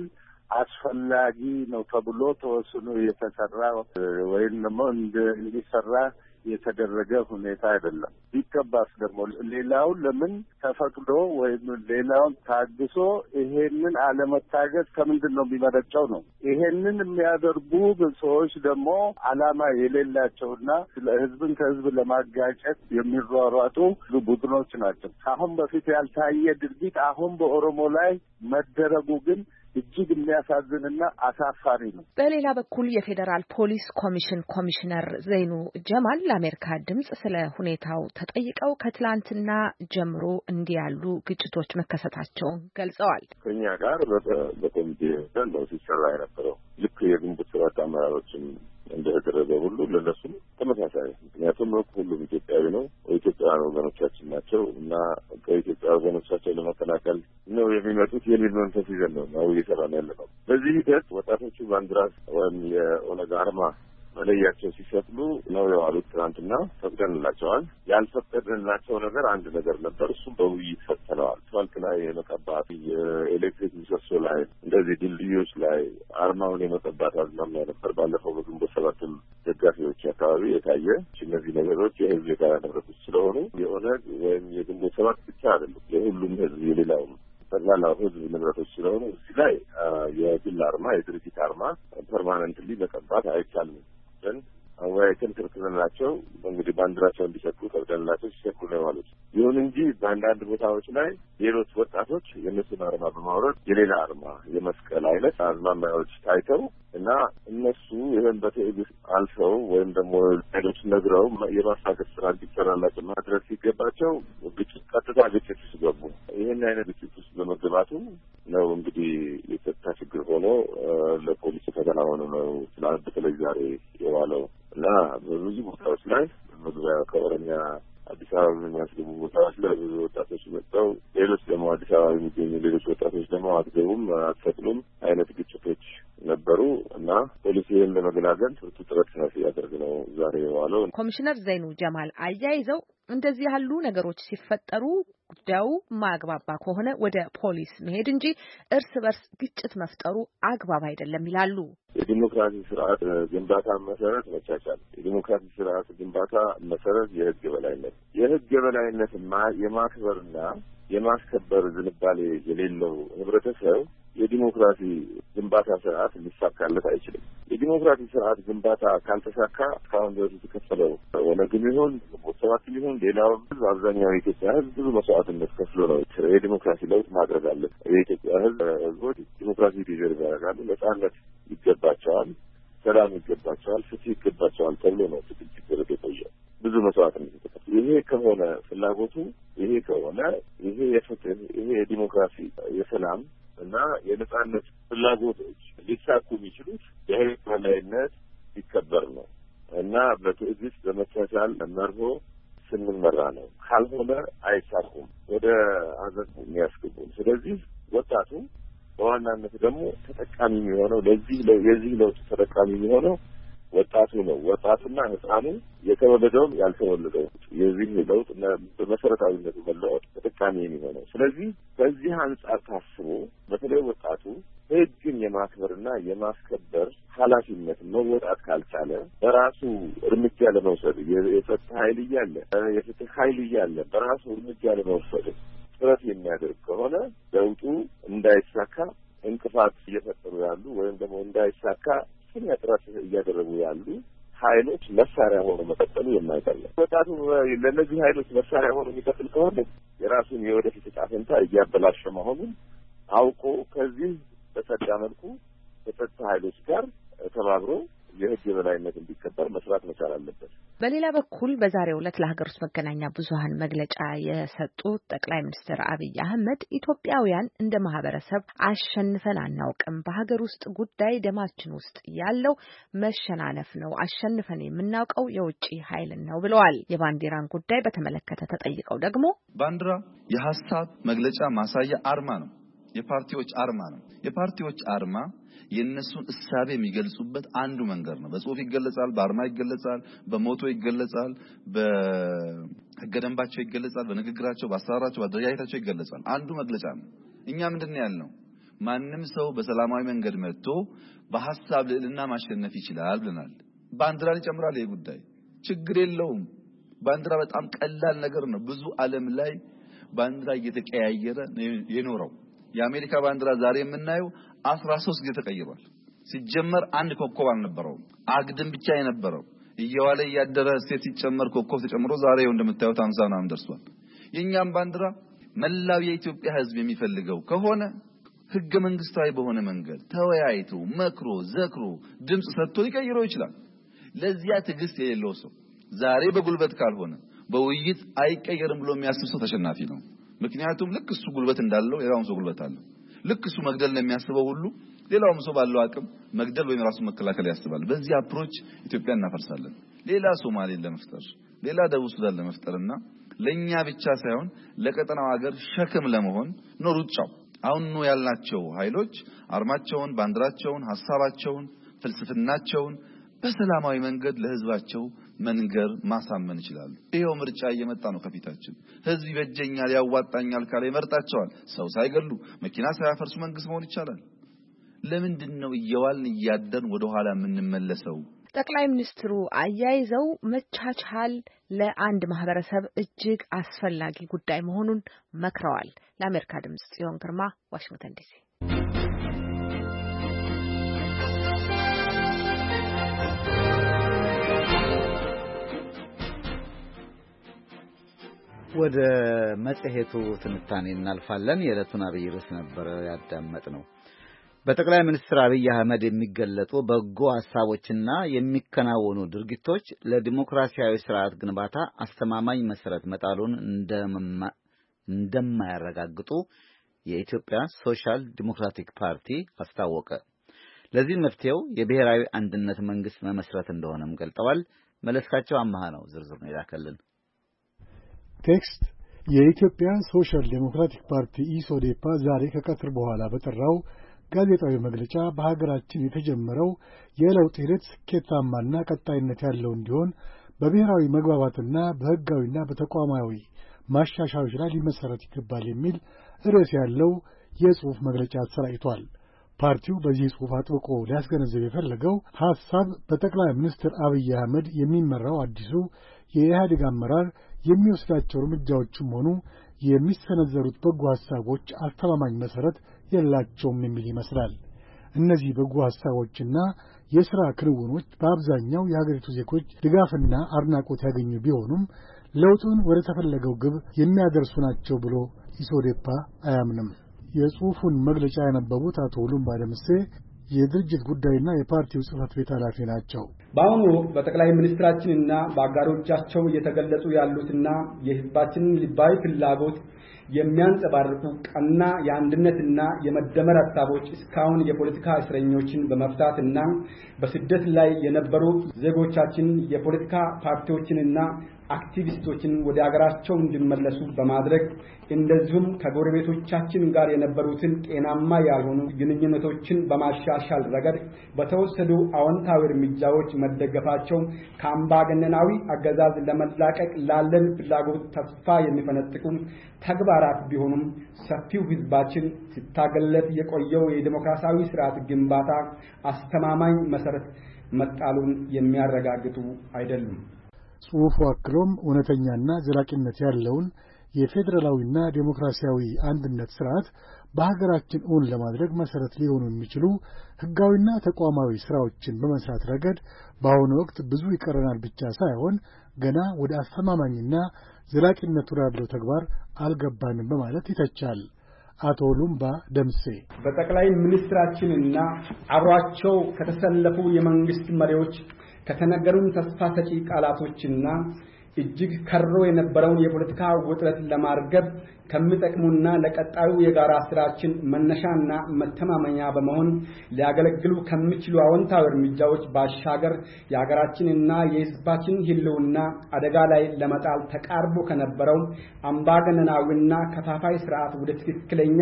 አስፈላጊ ነው ተብሎ ተወስኖ የተሰራ ወይም ደግሞ እንዲሰራ የተደረገ ሁኔታ አይደለም። ቢከባስ ደግሞ ሌላውን ለምን ተፈቅዶ ወይም ሌላውን ታግሶ ይሄንን አለመታገስ ከምንድን ነው የሚመረጨው ነው? ይሄንን የሚያደርጉ ሰዎች ደግሞ ዓላማ የሌላቸውና ህዝብን ከህዝብ ለማጋጨት የሚሯሯጡ ቡድኖች ናቸው። ከአሁን በፊት ያልታየ ድርጊት አሁን በኦሮሞ ላይ መደረጉ ግን እጅግ የሚያሳዝንና አሳፋሪ ነው። በሌላ በኩል የፌዴራል ፖሊስ ኮሚሽን ኮሚሽነር ዘይኑ ጀማል ለአሜሪካ ድምጽ ስለ ሁኔታው ተጠይቀው ከትላንትና ጀምሮ እንዲህ ያሉ ግጭቶች መከሰታቸውን ገልጸዋል። ከኛ ጋር በኮሚቴ ነው ሲሰራ የነበረው ልክ የግንቦት ሰባት አመራሮችን እንደተደረገ ሁሉ ለነሱም ተመሳሳይ። ምክንያቱም ሁሉም ኢትዮጵያዊ ነው፣ ኢትዮጵያውያን ወገኖቻችን ናቸው እና ከኢትዮጵያ ወገኖቻቸው ለመከላከል ነው የሚመጡት የሚል መንፈስ ይዘን ነው እየሰራን ያለ ነው። በዚህ ሂደት ወጣቶቹ ባንዲራ ወይም የኦነግ አርማ መለያቸው ሲሰጥሉ ነው የዋሉት። ትናንትና ፈቅደንላቸዋል። ያልፈቀድንላቸው ነገር አንድ ነገር ነበር። እሱም በውይይት ፈተነዋል። አስፋልት ላይ የመቀባት፣ የኤሌክትሪክ ምሰሶ ላይ፣ እንደዚህ ድልድዮች ላይ አርማውን የመቀባት አዝማሚያ ነበር። ባለፈው በግንቦት ሰባትም ደጋፊዎች አካባቢ የታየ እነዚህ ነገሮች የህዝብ የጋራ ንብረቶች ስለሆኑ የኦነግ ወይም የግንቦት ሰባት ብቻ አይደሉም፣ የሁሉም ህዝብ የሌላውም ጠቅላላው ህዝብ ንብረቶች ስለሆኑ እዚህ ላይ የግል አርማ የድርጅት አርማ ፐርማነንትሊ መቀባት አይቻልም። ግን አወያይተን ክርክርናቸው እንግዲህ ባንዲራቸው እንዲሰጡ ፈቅደንላቸው ሲሰጡ ነው ማለት። ይሁን እንጂ በአንዳንድ ቦታዎች ላይ ሌሎች ወጣቶች የእነሱን አርማ በማውረድ የሌላ አርማ የመስቀል አይነት አዝማሚያዎች ታይተው እና እነሱ ይህን በትዕግስት አልፈው ወይም ደግሞ ሌሎች ነግረው የማስታገስ ስራ እንዲሰራላቸው ማድረግ ሲገባቸው ቀጥታ ግጭት ውስጥ ገቡ። ይህን አይነት ግጭት ውስጥ በመግባቱ ነው እንግዲህ የጸጥታ ችግር ሆኖ ለፖሊስ ፈተና ሆኖ ነው ትናንት በተለይ ዛሬ የዋለው እና በብዙ ቦታዎች ላይ መግቢያ ከኦሮሚያ አዲስ አበባ የሚያስገቡ ቦታዎች ላይ ብዙ ወጣቶች መጥተው ሌሎች ደግሞ አዲስ አበባ የሚገኙ ሌሎች ወጣቶች ደግሞ አትገቡም አትፈቅዱም አይነት ግጭቶች ነበሩ እና ፖሊስ ይህን ለመገላገል ብርቱ ጥረት ሲያደርግ ነው ዛሬ የዋለው። ኮሚሽነር ዘይኑ ጀማል አያይዘው እንደዚህ ያሉ ነገሮች ሲፈጠሩ ጉዳዩ ማግባባ ከሆነ ወደ ፖሊስ መሄድ እንጂ እርስ በርስ ግጭት መፍጠሩ አግባብ አይደለም ይላሉ። የዲሞክራሲ ስርዓት ግንባታ መሰረት መቻቻል፣ የዲሞክራሲ ስርዓት ግንባታ መሰረት የህግ የበላይነት፣ የህግ የበላይነት የማክበርና የማስከበር ዝንባሌ የሌለው ህብረተሰብ የዲሞክራሲ ግንባታ ስርዓት ሊሳካለት አይችልም። የዲሞክራሲ ስርዓት ግንባታ ካልተሳካ እስካሁን ድረስ የተከፈለው ኦነግም ይሁን ሰባትም ይሁን ሌላውም ህዝብ አብዛኛው የኢትዮጵያ ህዝብ ብዙ መስዋዕትነት ከፍሎ ነው የዲሞክራሲ ለውጥ ማድረግ አለ። የኢትዮጵያ ህዝቦች ዲሞክራሲ ዲዘርቭ ያደርጋሉ፣ ነጻነት ይገባቸዋል፣ ሰላም ይገባቸዋል፣ ፍትህ ይገባቸዋል ተብሎ ነው ትግል ሲደረግ የቆየው። ብዙ መስዋዕትነት የተከፈለ ይሄ ከሆነ ፍላጎቱ ይሄ ከሆነ ይሄ የፍትህ ይሄ የዲሞክራሲ የሰላም እና የነጻነት ፍላጎቶች ሊሳኩ የሚችሉት የህግ የበላይነት ሲከበር ነው እና በትዕግስት በመቻቻል መርሆ ስንመራ ነው። ካልሆነ አይሳኩም፣ ወደ አዘቅት የሚያስገቡን። ስለዚህ ወጣቱ በዋናነት ደግሞ ተጠቃሚ የሚሆነው የዚህ ለውጥ ተጠቃሚ የሚሆነው ወጣቱ ነው። ወጣቱና ህፃኑ የተወለደውም ያልተወለደው የዚህ ለውጥ በመሰረታዊነቱ መለወጥ ተጠቃሚ የሚሆነው። ስለዚህ በዚህ አንጻር ታስቦ በተለይ ወጣቱ ህግን የማክበርና የማስከበር ኃላፊነት መወጣት ካልቻለ በራሱ እርምጃ ለመውሰድ የጸጥታ ኃይል እያለ የፍትህ ኃይል እያለ በራሱ እርምጃ ለመውሰድ ጥረት የሚያደርግ ከሆነ ለውጡ እንዳይሳካ እንቅፋት እየፈጠሩ ያሉ ወይም ደግሞ እንዳይሳካ ከፍተኛ ጥረት እያደረጉ ያሉ ኃይሎች መሳሪያ ሆኖ መቀጠሉ የማይቀር ነው። ወጣቱ ለእነዚህ ኃይሎች መሳሪያ ሆኖ የሚቀጥል ከሆነ የራሱን የወደፊት ዕጣ ፈንታ እያበላሸ መሆኑን አውቆ ከዚህ በጸዳ መልኩ ከጸጥታ ኃይሎች ጋር ተባብሮ የህግ የበላይነት እንዲከበር መስራት መቻል አለበት። በሌላ በኩል በዛሬው ዕለት ለሀገር ውስጥ መገናኛ ብዙኃን መግለጫ የሰጡት ጠቅላይ ሚኒስትር አብይ አህመድ ኢትዮጵያውያን እንደ ማህበረሰብ አሸንፈን አናውቅም፣ በሀገር ውስጥ ጉዳይ ደማችን ውስጥ ያለው መሸናነፍ ነው፣ አሸንፈን የምናውቀው የውጭ ኃይልን ነው ብለዋል። የባንዲራን ጉዳይ በተመለከተ ተጠይቀው ደግሞ ባንዲራ የሀሳብ መግለጫ ማሳያ አርማ ነው፣ የፓርቲዎች አርማ ነው። የፓርቲዎች አርማ የነሱን እሳቤ የሚገልጹበት አንዱ መንገድ ነው። በጽሁፍ ይገለጻል፣ በአርማ ይገለጻል፣ በሞቶ ይገለጻል፣ በህገ ደንባቸው ይገለጻል፣ በንግግራቸው፣ በአሰራራቸው፣ በአደረጃጀታቸው ይገለጻል። አንዱ መግለጫ ነው። እኛ ምንድነው ያልነው? ማንም ሰው በሰላማዊ መንገድ መጥቶ በሐሳብ ልዕልና ማሸነፍ ይችላል ብለናል። ባንዲራን ይጨምራል። ይሄ ጉዳይ ችግር የለውም። ባንዲራ በጣም ቀላል ነገር ነው። ብዙ ዓለም ላይ ባንዲራ እየተቀያየረ የኖረው የአሜሪካ ባንዲራ ዛሬ የምናየው 13 ጊዜ ተቀይሯል። ሲጀመር አንድ ኮከብ አልነበረውም፣ አግድም ብቻ የነበረው እየዋለ ያደረ ሴት ሲጨመር ኮከብ ተጨምሮ ዛሬ እንደምታዩት 50 ምናምን ደርሷል። የኛም ባንዲራ መላው የኢትዮጵያ ሕዝብ የሚፈልገው ከሆነ ህገ መንግስታዊ በሆነ መንገድ ተወያይቶ መክሮ ዘክሮ ድምጽ ሰጥቶ ሊቀይረው ይችላል። ለዚያ ትዕግስት የሌለው ሰው ዛሬ በጉልበት ካልሆነ በውይይት አይቀየርም ብሎ የሚያስብ ሰው ተሸናፊ ነው። ምክንያቱም ልክ እሱ ጉልበት እንዳለው ሌላውም ሰው ጉልበት አለው። ልክ እሱ መግደል ለሚያስበው ሁሉ ሌላውም ሰው ባለው አቅም መግደል ወይም ራሱን መከላከል ያስባል። በዚህ አፕሮች ኢትዮጵያ እናፈርሳለን። ሌላ ሶማሌን ለመፍጠር ሌላ ደቡብ ሱዳን ለመፍጠርና ለኛ ብቻ ሳይሆን ለቀጠናው ሀገር ሸክም ለመሆን ነው ሩጫው። አሁን ነው ያልናቸው ኃይሎች አርማቸውን፣ ባንዲራቸውን፣ ሐሳባቸውን፣ ፍልስፍናቸውን በሰላማዊ መንገድ ለህዝባቸው መንገር ማሳመን ይችላሉ። ይሄው ምርጫ እየመጣ ነው ከፊታችን። ህዝብ ይበጀኛል ያዋጣኛል ካለ ይመርጣቸዋል። ሰው ሳይገሉ መኪና ሳያፈርሱ መንግስት መሆን ይቻላል። ለምንድነው እየዋልን እያደርን ወደ ኋላ የምንመለሰው? ጠቅላይ ሚኒስትሩ አያይዘው መቻቻል ለአንድ ማህበረሰብ እጅግ አስፈላጊ ጉዳይ መሆኑን መክረዋል። ለአሜሪካ ድምጽ ጽዮን ግርማ ዋሽንግተን ዲሲ። ወደ መጽሔቱ ትንታኔ እናልፋለን። የዕለቱን አብይ ርዕስ ነበር ያዳመጥነው። በጠቅላይ ሚኒስትር አብይ አህመድ የሚገለጡ በጎ ሐሳቦችና የሚከናወኑ ድርጊቶች ለዲሞክራሲያዊ ስርዓት ግንባታ አስተማማኝ መሰረት መጣሉን እንደማያረጋግጡ የኢትዮጵያ ሶሻል ዲሞክራቲክ ፓርቲ አስታወቀ። ለዚህ መፍትሄው የብሔራዊ አንድነት መንግስት መመስረት እንደሆነም ገልጠዋል። መለስካቸው አማሃ ነው ዝርዝሩን የላከልን። ቴክስት የኢትዮጵያ ሶሻል ዲሞክራቲክ ፓርቲ ኢሶዴፓ ዛሬ ከቀትር በኋላ በጠራው ጋዜጣዊ መግለጫ በሀገራችን የተጀመረው የለውጥ ሂደት ስኬታማና ቀጣይነት ያለው እንዲሆን በብሔራዊ መግባባትና በህጋዊና በተቋማዊ ማሻሻያዎች ላይ ሊመሰረት ይገባል የሚል ርዕስ ያለው የጽሑፍ መግለጫ አሰራጭቷል። ፓርቲው በዚህ ጽሑፍ አጥብቆ ሊያስገነዝብ የፈለገው ሐሳብ በጠቅላይ ሚኒስትር አብይ አህመድ የሚመራው አዲሱ የኢህአዴግ አመራር የሚወስዳቸው እርምጃዎችም ሆኑ የሚሰነዘሩት በጎ ሐሳቦች አስተማማኝ መሰረት የላቸውም የሚል ይመስላል። እነዚህ በጎ ሐሳቦችና የሥራ ክንውኖች በአብዛኛው የሀገሪቱ ዜጎች ድጋፍና አድናቆት ያገኙ ቢሆኑም ለውጡን ወደ ተፈለገው ግብ የሚያደርሱ ናቸው ብሎ ኢሶዴፓ አያምንም። የጽሑፉን መግለጫ ያነበቡት አቶ ሉምባ ደምሴ የድርጅት ጉዳይና የፓርቲው ጽሕፈት ቤት ኃላፊ ናቸው። በአሁኑ ወቅት በጠቅላይ ሚኒስትራችንና በአጋሮቻቸው እየተገለጹ ያሉትና የሕዝባችንን ልባዊ ፍላጎት የሚያንጸባርቁ ቀና የአንድነትና የመደመር ሐሳቦች እስካሁን የፖለቲካ እስረኞችን በመፍታትና በስደት ላይ የነበሩ ዜጎቻችን የፖለቲካ ፓርቲዎችንና አክቲቪስቶችን ወደ ሀገራቸው እንዲመለሱ በማድረግ እንደዚሁም ከጎረቤቶቻችን ጋር የነበሩትን ጤናማ ያልሆኑ ግንኙነቶችን በማሻሻል ረገድ በተወሰዱ አዎንታዊ እርምጃዎች መደገፋቸው ከአምባገነናዊ አገዛዝ ለመላቀቅ ላለን ፍላጎት ተስፋ የሚፈነጥቁ ተግባራት ቢሆኑም ሰፊው ሕዝባችን ሲታገለት የቆየው የዲሞክራሲያዊ ስርዓት ግንባታ አስተማማኝ መሰረት መጣሉን የሚያረጋግጡ አይደሉም። ጽሑፉ አክሎም እውነተኛና ዘላቂነት ያለውን የፌዴራላዊና ዴሞክራሲያዊ አንድነት ስርዓት በሀገራችን እውን ለማድረግ መሰረት ሊሆኑ የሚችሉ ህጋዊና ተቋማዊ ስራዎችን በመስራት ረገድ በአሁኑ ወቅት ብዙ ይቀረናል ብቻ ሳይሆን ገና ወደ አስተማማኝና ዘላቂነት ወዳለው ተግባር አልገባንም በማለት ይተቻል። አቶ ሉምባ ደምሴ በጠቅላይ ሚኒስትራችንና አብሯቸው ከተሰለፉ የመንግስት መሪዎች ከተነገሩን ተስፋ ሰጪ ቃላቶችና እጅግ ከሮ የነበረውን የፖለቲካ ውጥረት ለማርገብ ከሚጠቅሙና ለቀጣዩ የጋራ ስራችን መነሻና መተማመኛ በመሆን ሊያገለግሉ ከሚችሉ አዎንታዊ እርምጃዎች ባሻገር የሀገራችንና የሕዝባችን ህልውና አደጋ ላይ ለመጣል ተቃርቦ ከነበረው አምባገነናዊና ከፋፋይ ስርዓት ወደ ትክክለኛ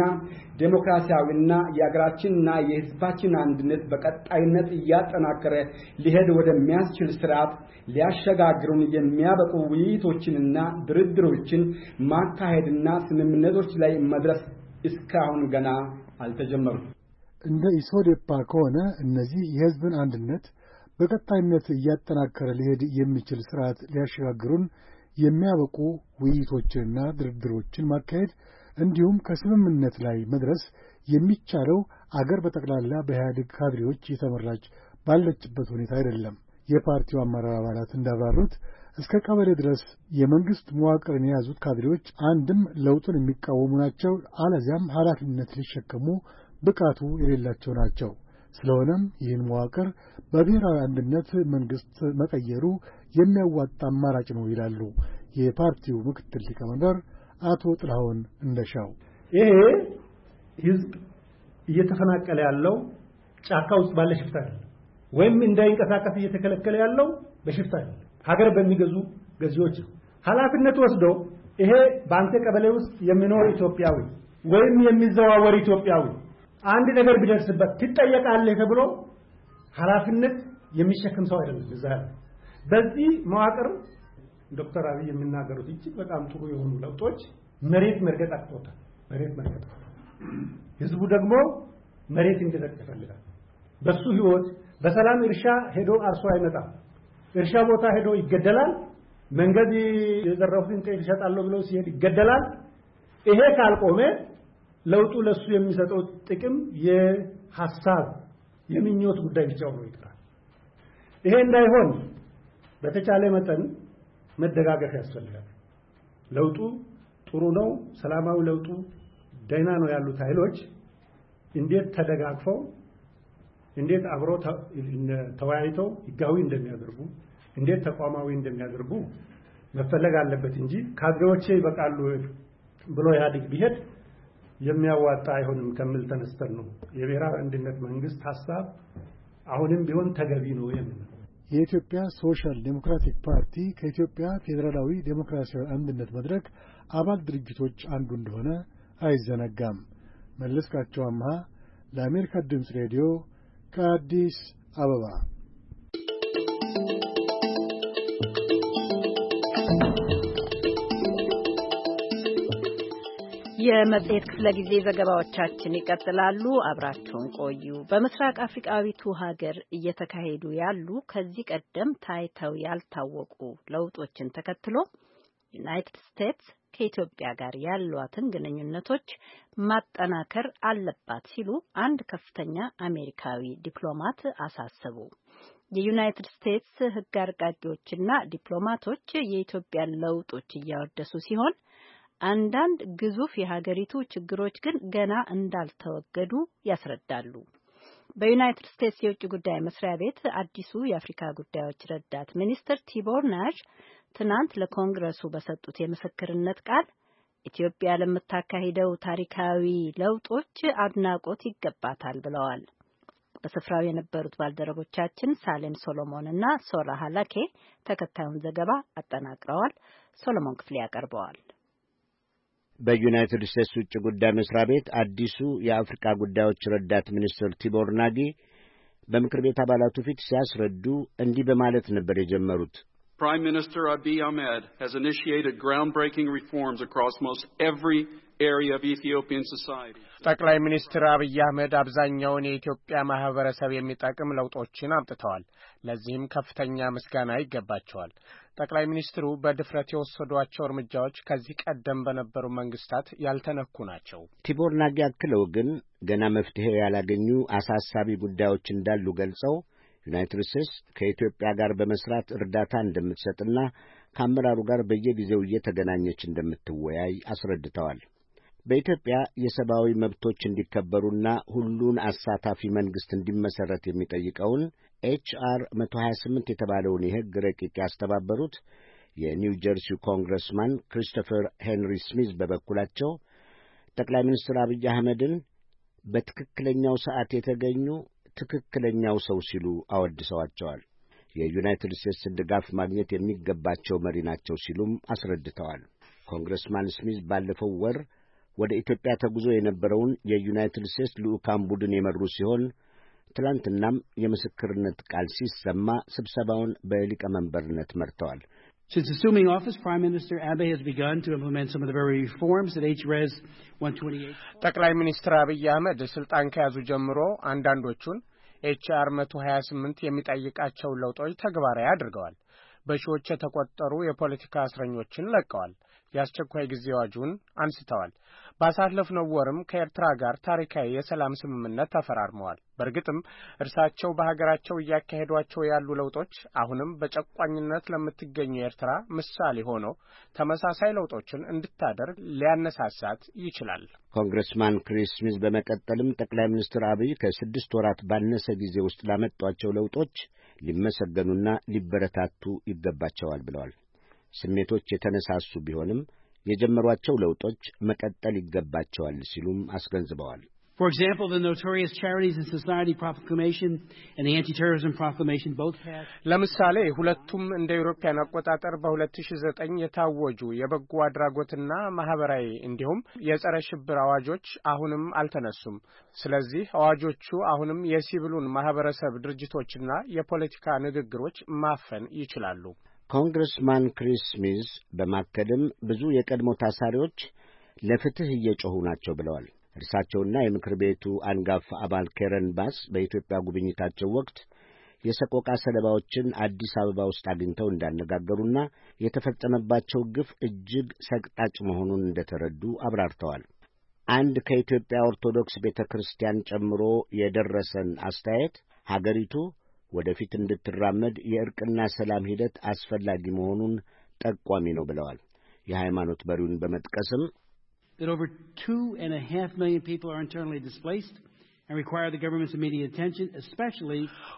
ዴሞክራሲያዊና የሀገራችንና የሕዝባችን አንድነት በቀጣይነት እያጠናከረ ሊሄድ ወደሚያስችል ስርዓት ሊያሸጋግሩን የሚያበቁ ውይይቶችንና ድርድሮችን ማካሄድና ስምምነቶች ላይ መድረስ እስካሁን ገና አልተጀመሩም። እንደ ኢሶዴፓ ከሆነ እነዚህ የህዝብን አንድነት በቀጣይነት እያጠናከረ ሊሄድ የሚችል ስርዓት ሊያሸጋግሩን የሚያበቁ ውይይቶችንና ድርድሮችን ማካሄድ እንዲሁም ከስምምነት ላይ መድረስ የሚቻለው አገር በጠቅላላ በኢህአዴግ ካድሬዎች የተመራች ባለችበት ሁኔታ አይደለም። የፓርቲው አመራር አባላት እንዳብራሩት እስከ ቀበሌ ድረስ የመንግስት መዋቅርን የያዙት ካድሬዎች አንድም ለውጡን የሚቃወሙ ናቸው፣ አለዚያም ኃላፊነት ሊሸከሙ ብቃቱ የሌላቸው ናቸው። ስለሆነም ይህን መዋቅር በብሔራዊ አንድነት መንግስት መቀየሩ የሚያዋጣ አማራጭ ነው ይላሉ የፓርቲው ምክትል ሊቀመንበር አቶ ጥላሁን እንደሻው። ይሄ ህዝብ እየተፈናቀለ ያለው ጫካ ውስጥ ባለ ሽፍታ አይደለም፣ ወይም እንዳይንቀሳቀስ እየተከለከለ ያለው በሽፍታ አይደለም፣ ሀገር በሚገዙ ገዢዎች ነው። ኃላፊነት ወስዶ ይሄ በአንተ ቀበሌ ውስጥ የሚኖር ኢትዮጵያዊ ወይም የሚዘዋወር ኢትዮጵያዊ አንድ ነገር ቢደርስበት ትጠየቃለህ ተብሎ ኃላፊነት የሚሸከም ሰው አይደለም። በዚህ መዋቅር ዶክተር አብይ የሚናገሩት እጅግ በጣም ጥሩ የሆኑ ለውጦች መሬት መርገጥ አቅቶታል። መሬት መርገጥ ህዝቡ ደግሞ መሬት እንዲረግጥ ይፈልጋል። በሱ ህይወት በሰላም እርሻ ሄዶ አርሶ አይመጣም። እርሻ ቦታ ሄዶ ይገደላል። መንገድ የዘረፉትን ጤፍ ይሸጣለሁ ብሎ ሲሄድ ይገደላል። ይሄ ካልቆመ ለውጡ ለሱ የሚሰጠው ጥቅም የሐሳብ የምኞት ጉዳይ ብቻ ሆኖ ይቀራል። ይሄ እንዳይሆን በተቻለ መጠን መደጋገፍ ያስፈልጋል። ለውጡ ጥሩ ነው፣ ሰላማዊ ለውጡ ደህና ነው ያሉት ኃይሎች እንዴት ተደጋግፈው እንዴት አብሮ ተወያይተው ህጋዊ እንደሚያደርጉ እንዴት ተቋማዊ እንደሚያደርጉ መፈለግ አለበት እንጂ ካድሬዎቼ ይበቃሉ ብሎ ኢህአዴግ ቢሄድ የሚያዋጣ አይሆንም ከሚል ተነስተን ነው የብሔራዊ አንድነት መንግስት ሐሳብ አሁንም ቢሆን ተገቢ ነው የሚል። የኢትዮጵያ ሶሻል ዴሞክራቲክ ፓርቲ ከኢትዮጵያ ፌዴራላዊ ዴሞክራሲያዊ አንድነት መድረክ አባል ድርጅቶች አንዱ እንደሆነ አይዘነጋም። መለስካቸው አምሃ ለአሜሪካ ድምፅ ሬዲዮ ከአዲስ አበባ። የመጽሔት ክፍለ ጊዜ ዘገባዎቻችን ይቀጥላሉ። አብራችሁን ቆዩ። በምስራቅ አፍሪካዊቱ ሀገር እየተካሄዱ ያሉ ከዚህ ቀደም ታይተው ያልታወቁ ለውጦችን ተከትሎ ዩናይትድ ስቴትስ ከኢትዮጵያ ጋር ያሏትን ግንኙነቶች ማጠናከር አለባት ሲሉ አንድ ከፍተኛ አሜሪካዊ ዲፕሎማት አሳሰቡ። የዩናይትድ ስቴትስ ሕግ አርቃቂዎችና ዲፕሎማቶች የኢትዮጵያን ለውጦች እያወደሱ ሲሆን አንዳንድ ግዙፍ የሀገሪቱ ችግሮች ግን ገና እንዳልተወገዱ ያስረዳሉ። በዩናይትድ ስቴትስ የውጭ ጉዳይ መስሪያ ቤት አዲሱ የአፍሪካ ጉዳዮች ረዳት ሚኒስትር ቲቦር ናሽ ትናንት ለኮንግረሱ በሰጡት የምስክርነት ቃል ኢትዮጵያ ለምታካሂደው ታሪካዊ ለውጦች አድናቆት ይገባታል ብለዋል። በስፍራው የነበሩት ባልደረቦቻችን ሳሌም ሶሎሞን እና ሶራ ሀላኬ ተከታዩን ዘገባ አጠናቅረዋል። ሶሎሞን ክፍሌ ያቀርበዋል። በዩናይትድ ስቴትስ ውጭ ጉዳይ መስሪያ ቤት አዲሱ የአፍሪካ ጉዳዮች ረዳት ሚኒስትር ቲቦር ናጊ በምክር ቤት አባላቱ ፊት ሲያስረዱ እንዲህ በማለት ነበር የጀመሩት። Prime Minister Abiy Ahmed has initiated groundbreaking reforms across most every area of Ethiopian society. ጠቅላይ ሚኒስትር አብይ አህመድ አብዛኛውን የኢትዮጵያ ማህበረሰብ የሚጠቅም ለውጦችን አምጥተዋል። ለዚህም ከፍተኛ ምስጋና ይገባቸዋል። ጠቅላይ ሚኒስትሩ በድፍረት የወሰዷቸው እርምጃዎች ከዚህ ቀደም በነበሩ መንግስታት ያልተነኩ ናቸው። ቲቦር ናጊ አክለው ግን ገና መፍትሄ ያላገኙ አሳሳቢ ጉዳዮች እንዳሉ ገልጸው ዩናይትድ ስቴትስ ከኢትዮጵያ ጋር በመስራት እርዳታ እንደምትሰጥና ከአመራሩ ጋር በየጊዜው እየተገናኘች እንደምትወያይ አስረድተዋል። በኢትዮጵያ የሰብአዊ መብቶች እንዲከበሩና ሁሉን አሳታፊ መንግስት እንዲመሰረት የሚጠይቀውን HR 128 የተባለውን የሕግ ረቂቅ ያስተባበሩት የኒው ጀርሲው ኮንግረስማን ክሪስቶፈር ሄንሪ ስሚዝ በበኩላቸው ጠቅላይ ሚኒስትር አብይ አህመድን በትክክለኛው ሰዓት የተገኙ ትክክለኛው ሰው ሲሉ አወድሰዋቸዋል። የዩናይትድ ስቴትስን ድጋፍ ማግኘት የሚገባቸው መሪ ናቸው ሲሉም አስረድተዋል። ኮንግረስማን ስሚዝ ባለፈው ወር ወደ ኢትዮጵያ ተጉዞ የነበረውን የዩናይትድ ስቴትስ ልዑካን ቡድን የመሩ ሲሆን ትላንትናም የምስክርነት ቃል ሲሰማ ስብሰባውን በሊቀመንበርነት መርተዋል። Since assuming office, Prime Minister Abe has begun to implement some of the very reforms that HRES 128. ጠቅላይ ሚኒስትር አብይ አህመድ ስልጣን ከያዙ ጀምሮ አንዳንዶቹን HR 128 የሚጠይቃቸው ለውጦች ተግባራዊ አድርገዋል። በሺዎች የተቆጠሩ የፖለቲካ እስረኞችን ለቀዋል። የአስቸኳይ ጊዜ አዋጁን አንስተዋል። ባሳለፍነው ወርም ከኤርትራ ጋር ታሪካዊ የሰላም ስምምነት ተፈራርመዋል። በእርግጥም እርሳቸው በሀገራቸው እያካሄዷቸው ያሉ ለውጦች አሁንም በጨቋኝነት ለምትገኘው ኤርትራ ምሳሌ ሆኖ ተመሳሳይ ለውጦችን እንድታደርግ ሊያነሳሳት ይችላል። ኮንግረስማን ክሪስ ስሚዝ በመቀጠልም ጠቅላይ ሚኒስትር አብይ ከ6 ወራት ባነሰ ጊዜ ውስጥ ላመጧቸው ለውጦች ሊመሰገኑና ሊበረታቱ ይገባቸዋል ብለዋል። ስሜቶች የተነሳሱ ቢሆንም የጀመሯቸው ለውጦች መቀጠል ይገባቸዋል ሲሉም አስገንዝበዋል። For example, the Notorious Charities and Society Proclamation and the Anti-Terrorism Proclamation both passed. ለምሳሌ ሁለቱም እንደ አውሮፓውያን አቆጣጠር በ2009 የታወጁ የበጎ አድራጎትና ማህበራዊ እንዲሁም የጸረ ሽብር አዋጆች አሁንም አልተነሱም። ስለዚህ አዋጆቹ አሁንም የሲቪሉን ማህበረሰብ ድርጅቶችና የፖለቲካ ንግግሮች ማፈን ይችላሉ። ኮንግረስማን ክሪስ ስሚዝ በማከልም ብዙ የቀድሞ ታሳሪዎች ለፍትህ እየጮሁ ናቸው ብለዋል። እርሳቸውና የምክር ቤቱ አንጋፋ አባል ኬረን ባስ በኢትዮጵያ ጉብኝታቸው ወቅት የሰቆቃ ሰለባዎችን አዲስ አበባ ውስጥ አግኝተው እንዳነጋገሩና የተፈጸመባቸው ግፍ እጅግ ሰቅጣጭ መሆኑን እንደተረዱ አብራርተዋል። አንድ ከኢትዮጵያ ኦርቶዶክስ ቤተ ክርስቲያን ጨምሮ የደረሰን አስተያየት ሀገሪቱ ወደፊት እንድትራመድ የእርቅና ሰላም ሂደት አስፈላጊ መሆኑን ጠቋሚ ነው ብለዋል። የሃይማኖት መሪውን በመጥቀስም that over 2.5 million people are internally displaced and require the government's immediate attention, especially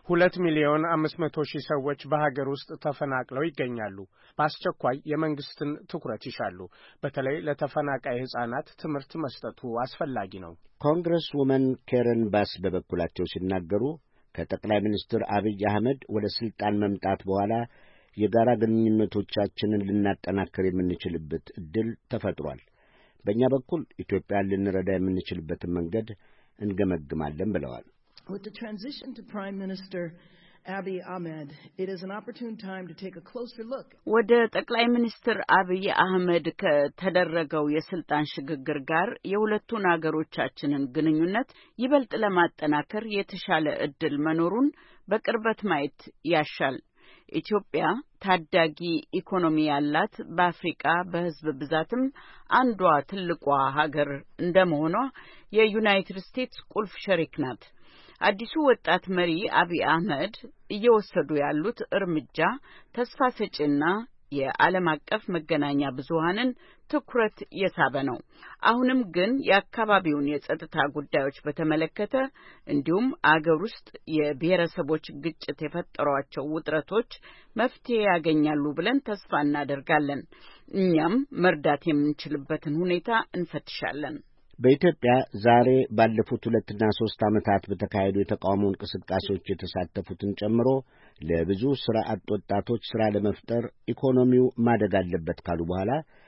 2,500,000 ሰዎች በሀገር ውስጥ ተፈናቅለው ይገኛሉ። በአስቸኳይ የመንግስትን ትኩረት ይሻሉ። በተለይ ለተፈናቃይ ሕፃናት ትምህርት መስጠቱ አስፈላጊ ነው። ኮንግረስ ውመን ኬረን ባስ በበኩላቸው ሲናገሩ ከጠቅላይ ሚኒስትር አብይ አህመድ ወደ ስልጣን መምጣት በኋላ የጋራ ግንኙነቶቻችንን ልናጠናክር የምንችልበት ዕድል ተፈጥሯል። በእኛ በኩል ኢትዮጵያን ልንረዳ የምንችልበትን መንገድ እንገመግማለን ብለዋል። With the transition to Prime Minister Abiy Ahmed, it is an opportune time to take a closer look. ወደ ጠቅላይ ሚኒስትር አብይ አህመድ ከተደረገው የስልጣን ሽግግር ጋር የሁለቱን አገሮቻችንን ግንኙነት ይበልጥ ለማጠናከር የተሻለ ዕድል መኖሩን በቅርበት ማየት ያሻል። ኢትዮጵያ ታዳጊ ኢኮኖሚ ያላት በአፍሪካ በሕዝብ ብዛትም አንዷ ትልቋ ሀገር እንደመሆኗ የዩናይትድ ስቴትስ ቁልፍ ሸሪክ ናት። አዲሱ ወጣት መሪ አብይ አህመድ እየወሰዱ ያሉት እርምጃ ተስፋ ሰጪና የዓለም አቀፍ መገናኛ ብዙሃንን ትኩረት የሳበ ነው። አሁንም ግን የአካባቢውን የጸጥታ ጉዳዮች በተመለከተ እንዲሁም አገር ውስጥ የብሔረሰቦች ግጭት የፈጠሯቸው ውጥረቶች መፍትሄ ያገኛሉ ብለን ተስፋ እናደርጋለን። እኛም መርዳት የምንችልበትን ሁኔታ እንፈትሻለን። በኢትዮጵያ ዛሬ ባለፉት 2 እና 3 ዓመታት በተካሄዱ የተቃውሞ እንቅስቃሴዎች የተሳተፉትን ጨምሮ ለብዙ ሥራ አጥ ወጣቶች ሥራ ለመፍጠር ኢኮኖሚው ማደግ አለበት ካሉ በኋላ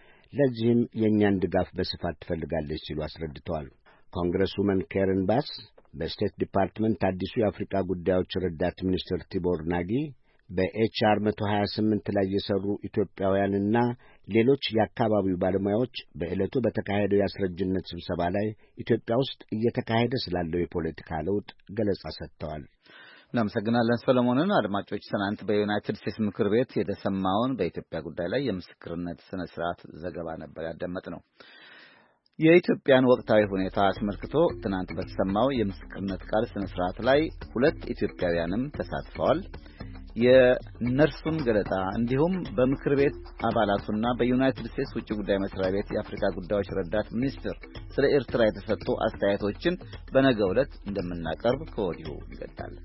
ለዚህም የእኛን ድጋፍ በስፋት ትፈልጋለች ሲሉ አስረድተዋል። ኮንግረስውመን ኬረን ባስ በስቴት ዲፓርትመንት አዲሱ የአፍሪካ ጉዳዮች ረዳት ሚኒስትር ቲቦር ናጊ በኤችአር 128 ላይ የሰሩ ኢትዮጵያውያንና ሌሎች የአካባቢው ባለሙያዎች በዕለቱ በተካሄደው የአስረጅነት ስብሰባ ላይ ኢትዮጵያ ውስጥ እየተካሄደ ስላለው የፖለቲካ ለውጥ ገለጻ ሰጥተዋል። እናመሰግናለን ሰለሞንን። አድማጮች፣ ትናንት በዩናይትድ ስቴትስ ምክር ቤት የተሰማውን በኢትዮጵያ ጉዳይ ላይ የምስክርነት ስነ ስርዓት ዘገባ ነበር ያዳመጥነው። የኢትዮጵያን ወቅታዊ ሁኔታ አስመልክቶ ትናንት በተሰማው የምስክርነት ቃል ስነ ስርዓት ላይ 2 ኢትዮጵያውያንም ተሳትፈዋል። የነርሱን ገለጣ እንዲሁም በምክር ቤት አባላቱና በዩናይትድ ስቴትስ ውጭ ጉዳይ መስሪያ ቤት የአፍሪካ ጉዳዮች ረዳት ሚኒስትር ስለ ኤርትራ የተሰጡ አስተያየቶችን በነገው ዕለት እንደምናቀርብ ከወዲሁ እንገልጻለን።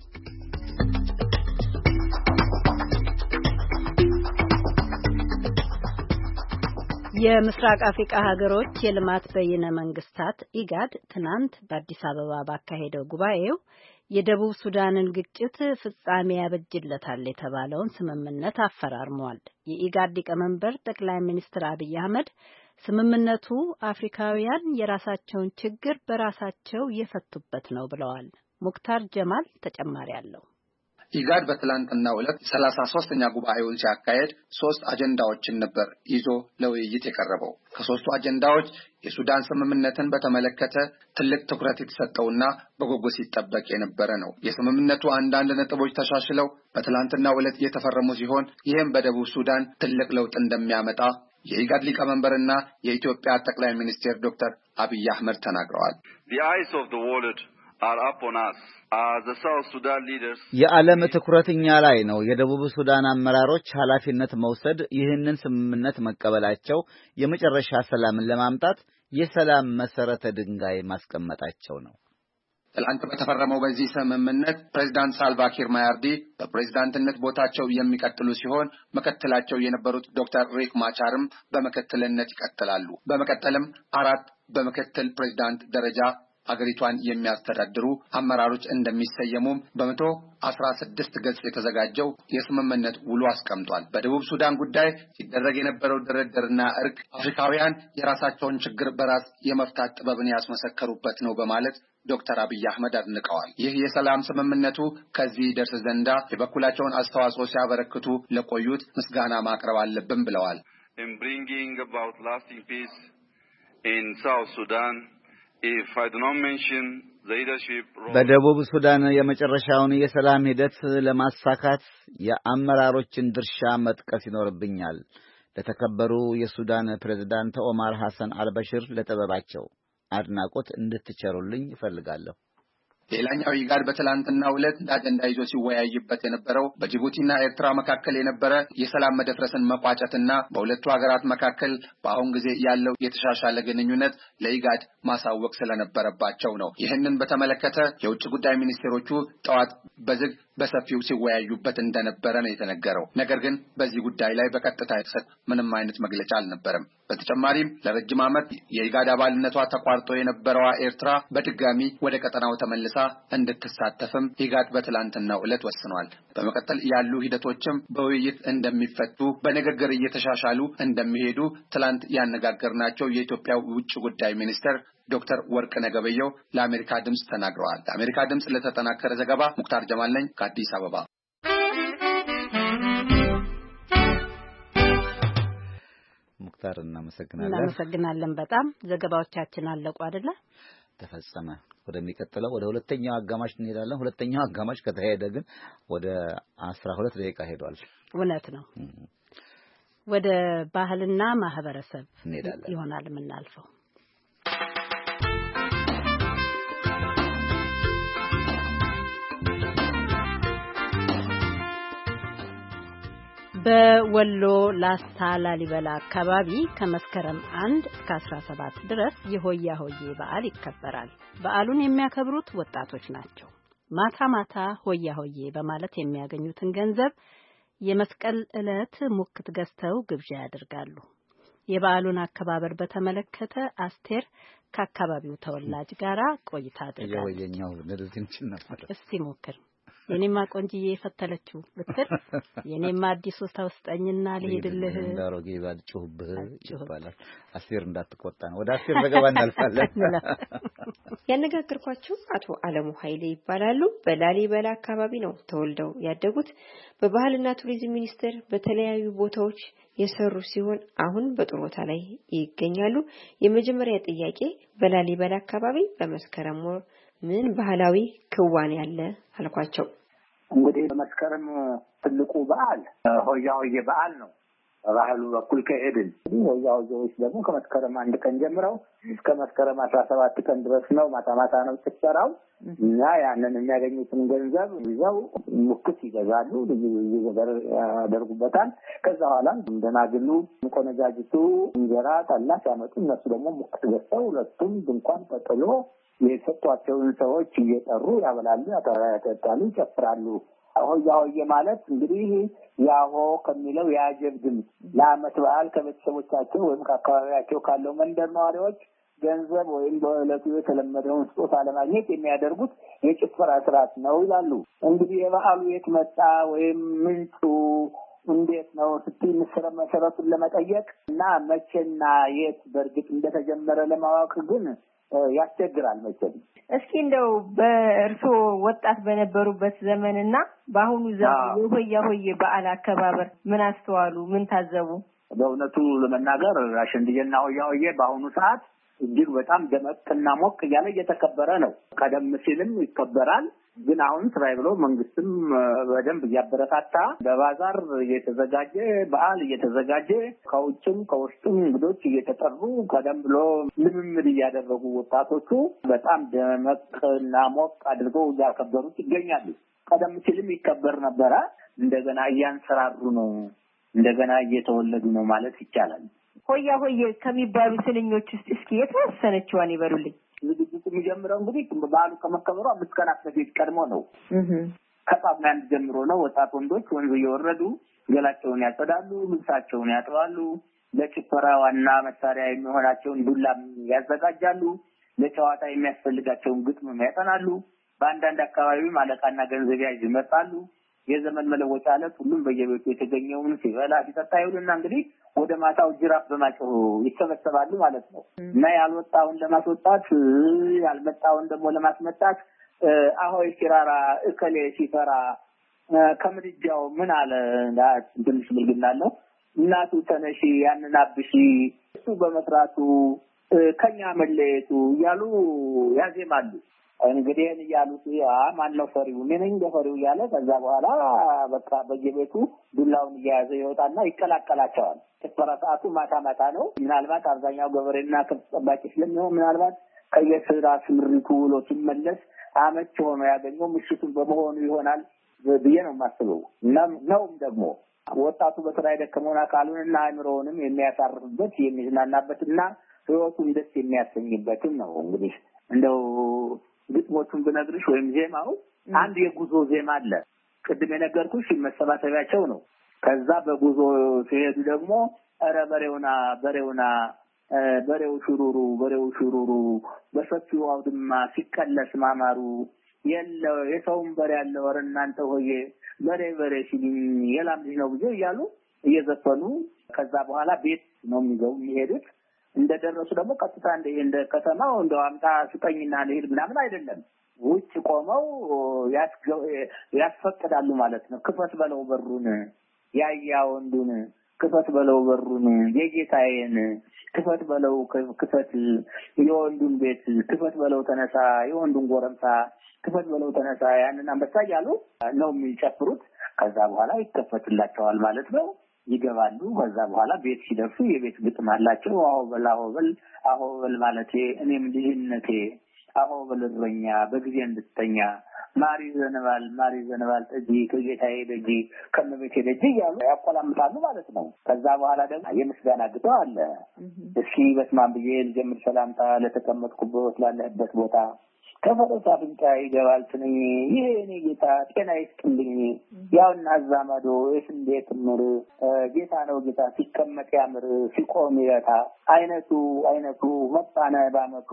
የምስራቅ አፍሪካ ሀገሮች የልማት በይነ መንግስታት ኢጋድ ትናንት በአዲስ አበባ ባካሄደው ጉባኤው የደቡብ ሱዳንን ግጭት ፍጻሜ ያበጅለታል የተባለውን ስምምነት አፈራርሟል። የኢጋድ ሊቀመንበር ጠቅላይ ሚኒስትር አብይ አህመድ ስምምነቱ አፍሪካውያን የራሳቸውን ችግር በራሳቸው የፈቱበት ነው ብለዋል። ሙክታር ጀማል ተጨማሪ አለው። ኢጋድ በትላንትናው ዕለት 33ኛ ጉባኤውን ሲያካሄድ 3 አጀንዳዎችን ነበር ይዞ ለውይይት የቀረበው። ከ3ቱ አጀንዳዎች የሱዳን ስምምነትን በተመለከተ ትልቅ ትኩረት የተሰጠውና በጉጉት ሲጠበቅ የነበረ ነው። የስምምነቱ አንዳንድ ነጥቦች ተሻሽለው በትላንትናው ዕለት የተፈረሙ ሲሆን ይህም በደቡብ ሱዳን ትልቅ ለውጥ እንደሚያመጣ የኢጋድ ሊቀመንበርና የኢትዮጵያ ጠቅላይ ሚኒስትር ዶክተር አብይ አህመድ ተናግረዋል። The eyes of the world are upon us. The South Sudan leaders የዓለም ትኩረት እኛ ላይ ነው። የደቡብ ሱዳን አመራሮች ኃላፊነት መውሰድ ይህንን ስምምነት መቀበላቸው የመጨረሻ ሰላምን ለማምጣት የሰላም መሰረተ ድንጋይ ማስቀመጣቸው ነው። ትላንት በተፈረመው በዚህ ስምምነት ፕሬዝዳንት ሳልቫኪር ማያርዲ በፕሬዝዳንትነት ቦታቸው የሚቀጥሉ ሲሆን ምክትላቸው የነበሩት ዶክተር ሪክ ማቻርም በምክትልነት ይቀጥላሉ። በመቀጠልም 4 በምክትል ፕሬዝዳንት ደረጃ አገሪቷን የሚያስተዳድሩ አመራሮች እንደሚሰየሙም በ116 ገጽ የተዘጋጀው የስምምነት ውሉ አስቀምጧል። በደቡብ ሱዳን ጉዳይ ሲደረግ የነበረው ድርድርና እርቅ አፍሪካውያን የራሳቸውን ችግር በራስ የመፍታት ጥበብን ያስመሰከሩበት ነው በማለት ዶክተር አብይ አህመድ አድንቀዋል። ይህ የሰላም ስምምነቱ ከዚህ ደርስ ዘንዳ የበኩላቸውን አስተዋጽኦ ሲያበረክቱ ለቆዩት ምስጋና ማቅረብ አለብን ብለዋል። In bringing about lasting peace in South Sudan, if I do not mention the leadership role በደቡብ ሱዳን የመጨረሻውን የሰላም ሂደት ለማሳካት የአመራሮችን ድርሻ መጥቀስ ይኖርብኛል። ለተከበሩ የሱዳን ፕሬዝዳንት ኦማር ሐሰን አልበሽር ለጥበባቸው አድናቆት እንድትቸሩልኝ እፈልጋለሁ። ሌላኛው ኢጋድ በትላንትናው ዕለት አጀንዳ ይዞ ሲወያይበት የነበረው በጅቡቲና ኤርትራ መካከል የነበረ የሰላም መደፍረስን መቋጨትና በሁለቱ ሀገራት መካከል በአሁን ጊዜ ያለው የተሻሻለ ግንኙነት ለኢጋድ ማሳወቅ ስለነበረባቸው ነው። ይህንን በተመለከተ የውጭ ጉዳይ ሚኒስቴሮቹ ጠዋት በዝግ በሰፊው ሲወያዩበት እንደነበረ ነው የተነገረው። ነገር ግን በዚህ ጉዳይ ላይ በቀጥታ የተሰጠ ምንም አይነት መግለጫ አልነበረም። በተጨማሪም ለረጅም ዓመት የኢጋድ አባልነቷ ተቋርጦ የነበረው ኤርትራ በድጋሚ ወደ ቀጠናው ተመልሳ እንድትሳተፍም ኢጋድ በትላንትናው ዕለት ወስኗል። በመቀጠል ያሉ ሂደቶችም በውይይት እንደሚፈቱ በንግግር እየተሻሻሉ እንደሚሄዱ ትላንት ያነጋገርናቸው የኢትዮጵያ ውጭ ጉዳይ ሚኒስትር ዶክተር ወርቅነህ ገበየሁ ለአሜሪካ ድምጽ ተናግረዋል። ለአሜሪካ ድምጽ ለተጠናከረ ዘገባ ሙክታር ጀማል ነኝ ከአዲስ አበባ። ሙክታር እናመሰግናለን። በጣም ዘገባዎቻችን አለቁ አይደለ? ተፈጸመ። ወደሚቀጥለው ወደ ሁለተኛው አጋማሽ እንሄዳለን። ሁለተኛው አጋማሽ ከተሄደ ግን ወደ 12 ደቂቃ ሄዷል። እውነት ነው። ወደ ባህልና ማህበረሰብ እንሄዳለን ይሆናል የምናልፈው። በወሎ ላስታ ላሊበላ አካባቢ ከመስከረም 1 እስከ 17 ድረስ የሆያ ሆዬ በዓል ይከበራል። በዓሉን የሚያከብሩት ወጣቶች ናቸው። ማታ ማታ ሆያ ሆዬ በማለት የሚያገኙትን ገንዘብ የመስቀል ዕለት ሙክት ገዝተው ግብዣ ያደርጋሉ። የበዓሉን አከባበር በተመለከተ አስቴር ከአካባቢው ተወላጅ ጋራ ቆይታ አድርጋለች። እስቲ ሞክር። የኔማ ቆንጂዬ የፈተለችው ብትር የኔማ አዲሱ ታውስጠኝና ልሄድልህ እንዳሮጌ ባልጩህብህ ይባላል። አስቴር እንዳትቆጣ ነው። ወደ አስቴር ዘገባ እናልፋለን። ያነጋገርኳቸው አቶ አለሙ ኃይሌ ይባላሉ። በላሊበላ አካባቢ ነው ተወልደው ያደጉት። በባህልና ቱሪዝም ሚኒስቴር በተለያዩ ቦታዎች የሰሩ ሲሆን አሁን በጡረታ ላይ ይገኛሉ። የመጀመሪያ ጥያቄ በላሊበላ አካባቢ በመስከረም ወር ምን ባህላዊ ክዋኔ ያለ አልኳቸው። እንግዲህ በመስከረም ትልቁ በዓል ሆያ ሆዬ በዓል ነው። በባህሉ በኩል ከሄድን ሆያ ሆዬዎች ደግሞ ከመስከረም 1 ቀን ጀምረው እስከ መስከረም 17 ቀን ድረስ ነው። ማታ ማታ ነው ጭፈራው እና ያንን የሚያገኙትን ገንዘብ ይዘው ሙክት ይገዛሉ፣ ልዩ ነገር ያደርጉበታል። ከዛ በኋላ እንደናግሉ ቆነጃጅቱ እንጀራ ጠላ ሲያመጡ እነሱ ደግሞ ሙክት ገዝተው ሁለቱም ድንኳን ተጥሎ የሰጧቸውን ሰዎች እየጠሩ ያበላሉ፣ ያጠጣሉ፣ ይጨፍራሉ። ሆያ ሆዬ ማለት እንግዲህ ያሆ ከሚለው የአጀብ ድምፅ ለዓመት በዓል ከቤተሰቦቻቸው ወይም ከአካባቢያቸው ካለው መንደር ነዋሪዎች ገንዘብ ወይም በዕለቱ የተለመደውን ስጦታ ለማግኘት የሚያደርጉት የጭፈራ ስርዓት ነው ይላሉ። እንግዲህ የበዓሉ የት መጣ ወይም ምንጩ እንዴት ነው ስትይ መሰረቱን ለመጠየቅ እና መቼና የት በእርግጥ እንደተጀመረ ለማወቅ ግን ያስቸግራል መቼም። እስኪ እንደው በእርሶ ወጣት በነበሩበት ዘመንና በአሁኑ ዘመን የሆያ ሆዬ በዓል አከባበር ምን አስተዋሉ? ምን ታዘቡ? በእውነቱ ለመናገር አሸንድዬና ሆያ ሆዬ በአሁኑ ሰዓት እጅግ በጣም ደመቅና ሞቅ እያለ እየተከበረ ነው። ቀደም ሲልም ይከበራል፣ ግን አሁን ስራይ ብሎ መንግስትም በደንብ እያበረታታ በባዛር እየተዘጋጀ በዓል እየተዘጋጀ ከውጭም ከውስጥም እንግዶች እየተጠሩ ቀደም ብሎ ልምምድ እያደረጉ ወጣቶቹ በጣም ደመቅና ሞቅ አድርገው እያከበሩት ይገኛሉ። ቀደም ሲልም ይከበር ነበረ፣ እንደገና እያንሰራሩ ነው፣ እንደገና እየተወለዱ ነው ማለት ይቻላል። ሆያ ሆዬ ከሚባሉ ስንኞች ውስጥ እስኪ የተወሰነችዋን ይበሉልኝ። ዝግጅቱ የሚጀምረው እንግዲህ በዓሉ ከመከበሩ 5 ቀናት በፊት ቀድሞ ነው። ከጳጉሜ 1 ጀምሮ ነው። ወጣት ወንዶች ወንዝ እየወረዱ ገላቸውን ያጸዳሉ፣ ልብሳቸውን ያጥባሉ፣ ለጭፈራ ዋና መሳሪያ የሚሆናቸውን ዱላም ያዘጋጃሉ፣ ለጨዋታ የሚያስፈልጋቸውን ግጥም ያጠናሉ። በአንዳንድ አካባቢ ማለቃና ገንዘብ ያዥ ይመጣሉ። የዘመን መለወጫ ዕለት ሁሉም በየቤቱ የተገኘውን ሲበላ ሲጠጣ ይውልና እንግዲህ ወደ ማታው ጅራፍ በማጮህ ይሰበሰባሉ ማለት ነው። እና ያልወጣውን ለማስወጣት ያልመጣውን ደግሞ ለማስመጣት አሆይ ሲራራ እከሌ ሲፈራ ከምድጃው ምን አለ ትንሽ ልግናለሁ እናቱ ተነሺ ያንን አብሺ እሱ በመስራቱ ከኛ መለየቱ እያሉ ያዜማሉ። እንግዲህ እያሉት ማን ነው ፈሪው? እኔ ነኝ ፈሪው እያለ ከዛ በኋላ በቃ በየቤቱ ዱላውን እየያዘ ይወጣና ይቀላቀላቸዋል። ጭፈራ ሰዓቱ ማታ ማታ ነው። ምናልባት አብዛኛው ገበሬና ከብት ጠባቂ ስለሚሆን ምናልባት ከየስራ ስምሪቱ ውሎ ሲመለስ አመች ሆኖ ያገኘው ምሽቱን በመሆኑ ይሆናል ብዬ ነው የማስበው። ነውም ደግሞ ወጣቱ በስራ የደከመውን አካሉንና አእምሮውንም የሚያሳርፍበት የሚዝናናበትና ህይወቱን ደስ የሚያሰኝበትም ነው። እንግዲህ እንደው ግጥሞቹን ብነግርሽ ወይም ዜማው አንድ የጉዞ ዜማ አለ። ቅድም የነገርኩሽ መሰባሰቢያቸው ነው። ከዛ በጉዞ ሲሄዱ ደግሞ ኧረ በሬውና በሬው ሹሩሩ በሰፊው አውድማ ሲቀለስ ማማሩ የሰውም በሬ ያለ ወር እናንተ ሆዬ በሬ ሲልኝ የላም ልጅ ነው ብዙ እያሉ እየዘፈኑ ከዛ በኋላ ቤት ነው የሚሄዱት። እንደደረሱ ደግሞ ቀጥታ እንደ ከተማው እንደው አምጣ ስጠኝና ልሂድ ምናምን አይደለም። ውጭ ቆመው ያስፈቅዳሉ ማለት ነው። ክፈት በለው በሩን ያያ ወንዱን ክፈት በለው በሩን የጌታዬን ክፈት በለው ክፈት የወንዱን ቤት ክፈት በለው ተነሳ የወንዱን ጎረምሳ ክፈት በለው ተነሳ ያንን አንበሳ እያሉ ነው የሚጨፍሩት። ከዛ በኋላ ይከፈትላቸዋል ማለት ነው። ይገባሉ። ከዛ በኋላ ቤት ሲደርሱ የቤት ግጥም አላቸው። አሆበል ማለቴ እኔም ልጅነቴ አሆበል እረኛ በጊዜ እንድትተኛ ማሪ ዘነባል ጠጂ ከጌታዬ ደጂ ከመቤቴ ደጂ እያሉ ያቆላምጣሉ ማለት ነው። ከዛ በኋላ ደግሞ የምስጋና ግጥም አለ። እስኪ በስማም ብዬ ልጀምር ሰላምታ ለተቀመጥኩበት ላለህበት ቦታ ከፈረስ አፍንጫ ይገባል ስንኝ ይሄ እኔ ጌታ ጤና ይስጥልኝ ያውና አዛማዶ የስንዴ ክምር ጌታ ነው ጌታ ሲቀመጥ ያምር ሲቆም ይረታ አይነቱ መጣና በአመቱ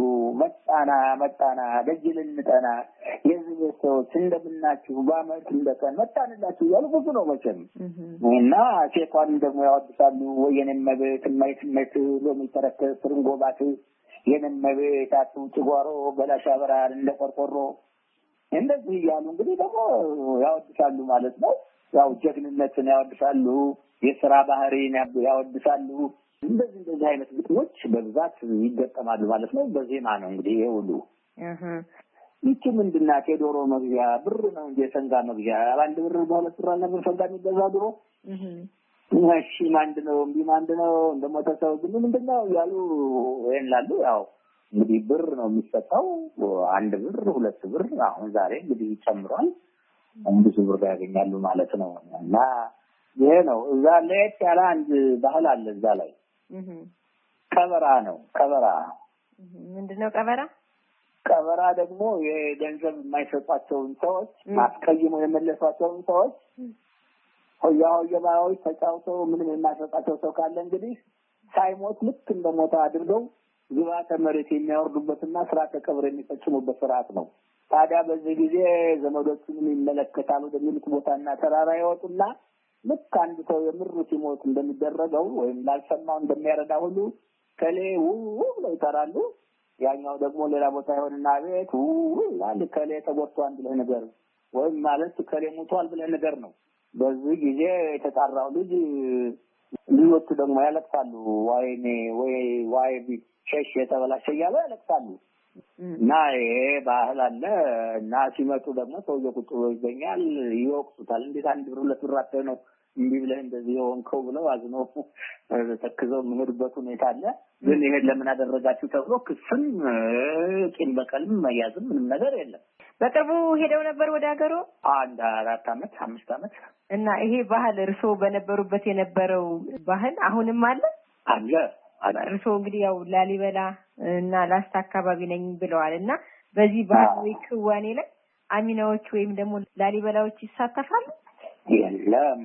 መጣና ደጅ ልንጠና የዚህ ሰዎች እንደምናችሁ በአመት እንደቀን መጣንላችሁ እያሉ ብዙ ነው መቼም። እና ሴቷን ደግሞ ያወድሳሉ። ወየኔም መቤት ማይትነት ሎሚ ተረከ ስርንጎባት የነመቤታቱ ጭጓሮ በላሻ በራል እንደ ቆርቆሮ እንደዚህ እያሉ እንግዲህ ደግሞ ያወድሳሉ ማለት ነው። ያው ጀግንነትን ያወድሳሉ፣ የሥራ ባህሪን ያወድሳሉ። እንደዚህ አይነት ግጥሞች በብዛት ይገጠማሉ ማለት ነው። በዜማ ነው እንግዲህ ይሁሉ ይቺ ምንድናት የዶሮ መግዣ ብር ነው እንጂ ሰንጋ መግዣ አንድ ብር በሁለት ብር ነበር ሰንጋ የሚገዛ ድሮ። እሺ ማንድነው እንደሞተሰው ግን ምንድነው ያሉ ይላሉ። ያው እንግዲህ ብር ነው የሚሰጠው አንድ ብር ሁለት ብር። አሁን ዛሬ እንግዲህ ጨምሯል ብዙ ብር ያገኛሉ ማለት ነው። እና ይሄ ነው እዛ ለየት ያለ አንድ ባህል አለ እዛ ላይ። ቀበራ ነው። ቀበራ ምንድነው ቀበራ? ቀበራ ደግሞ የገንዘብ የማይሰጧቸውን ሰዎች ማስቀይመው የመለሷቸውን ሰዎች ሆያው ተጫውተው ምንም የማይሰጣቸው ሰው ካለ እንግዲህ ሳይሞት ልክ እንደሞተ አድርገው ግብዓተ መሬት የሚያወርዱበትና ስርዓተ ቀብር የሚፈጽሙበት ስርዓት ነው። ታዲያ በዚህ ጊዜ ዘመዶቹን ይመለከታሉ ወደሚሉት ቦታና ተራራ ይወጡና ልክ አንድ ሰው የምር ሲሞት እንደሚደረገው ወይም ላልሰማው እንደሚያረዳ ሁሉ ከሌው ብለው ይጠራሉ። ያኛው ደግሞ ሌላ ቦታ ይሆንና ቤት ይላል ከሌ ተጎድቷል ብለህ ነገር ወይም ማለት ከሌ ሞቷል ብለህ ነገር ነው። በዚህ ጊዜ የተጣራው ልጆቹ ደግሞ ያለቅሳሉ። ወይኔ ወይ ሸሽ የተበላሸ እያሉ ያለቅሳሉ። እና ይሄ ባህል አለ። እና ሲመጡ ደግሞ ሰውዬው ቁጭ ብሎ ይገኛል፣ ይወቅሱታል። እንዴት አንድ ብር ሁለት ብር አጥተህ ነው እንዲህ ብለህ እንደዚህ የሆንከው ብለው አዝነው ተክዘው የሚሄዱበት ሁኔታ አለ። ግን ይሄን ለምን አደረጋችሁ ተብሎ ክስም ቂም በቀልም መያዝም ምንም ነገር የለም። በቅርቡ ሄደው ነበር ወደ ሀገሩ 4 ዓመት 5 ዓመት። እና ይሄ ባህል እርስዎ በነበሩበት የነበረው ባህል አሁንም አለ? እርስዎ እንግዲህ ያው ላሊበላ እና ላስታ አካባቢ ነኝ ብለዋል። እና በዚህ ባህላዊ ክዋኔ ላይ አሚናዎች ወይም ደግሞ ላሊበላዎች ይሳተፋሉ? የለም።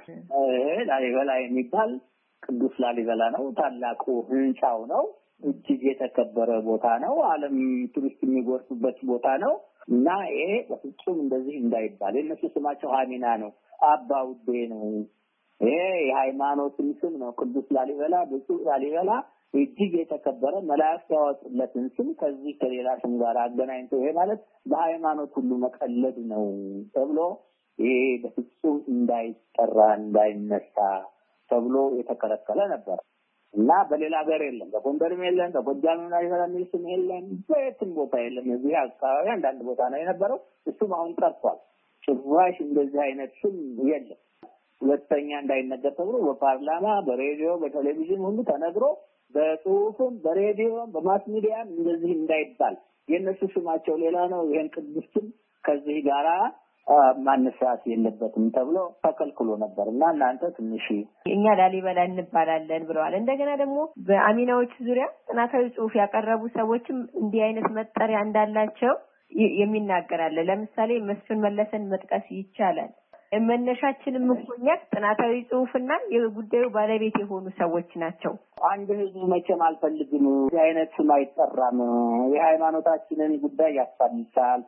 ላሊበላ የሚባል ቅዱስ ላሊበላ ነው። ታላቁ ህንጻው ነው። እጅግ የተከበረ ቦታ ነው። ዓለም ቱሪስት የሚጎርፉበት ቦታ ነው። እና ይሄ በፍጹም እንደዚህ እንዳይባል። የእነሱ ስማቸው አሚና ነው፣ አባ ውዴ ነው። ይሄ የሃይማኖት ስም ነው። ቅዱስ ላሊበላ፣ ብፁዕ ላሊበላ እጅግ የተከበረ መላእክት ያወጡለትን ስም ከዚህ ከሌላ ስም ጋር አገናኝቶ ይሄ ማለት በሃይማኖት ሁሉ መቀለድ ነው ተብሎ ይሄ በፍጹም እንዳይጠራ እንዳይነሳ ተብሎ የተከለከለ ነበር። እና በሌላ ሀገር የለም፣ በጎንደርም የለም፣ በጎጃምም ላሊበላ የሚል ስም የለም፣ በየትም ቦታ የለም። እዚህ አካባቢ አንዳንድ ቦታ ነው የነበረው። እሱም አሁን ቀርቷል። ጭራሽ እንደዚህ አይነት ስም የለም። ሁለተኛ እንዳይነገር ተብሎ በፓርላማ በሬዲዮ በቴሌቪዥን ሁሉ ተነግሮ በጽሁፍም በሬዲዮም በማስ ሚዲያም እንደዚህ እንዳይባል የእነሱ ስማቸው ሌላ ነው። ይሄን ቅዱስ ስም ከዚህ ጋራ ማነሳት የለበትም ተብሎ ተከልክሎ ነበር። እና እናንተ ትንሽ እኛ ላሊበላ እንባላለን ብለዋል። እንደገና ደግሞ በአሚናዎች ዙሪያ ጥናታዊ ጽሁፍ ያቀረቡ ሰዎችም እንዲህ አይነት መጠሪያ እንዳላቸው የሚናገራል። ለምሳሌ መስፍን መለሰን መጥቀስ ይቻላል። መነሻችንም እኛ ጥናታዊ ጽሁፍና የጉዳዩ ባለቤት የሆኑ ሰዎች ናቸው። አንድ ህዝብ መቼም አልፈልግም፣ ይህ አይነት ስም አይጠራም፣ የሃይማኖታችንን ጉዳይ ያሳንሳል፣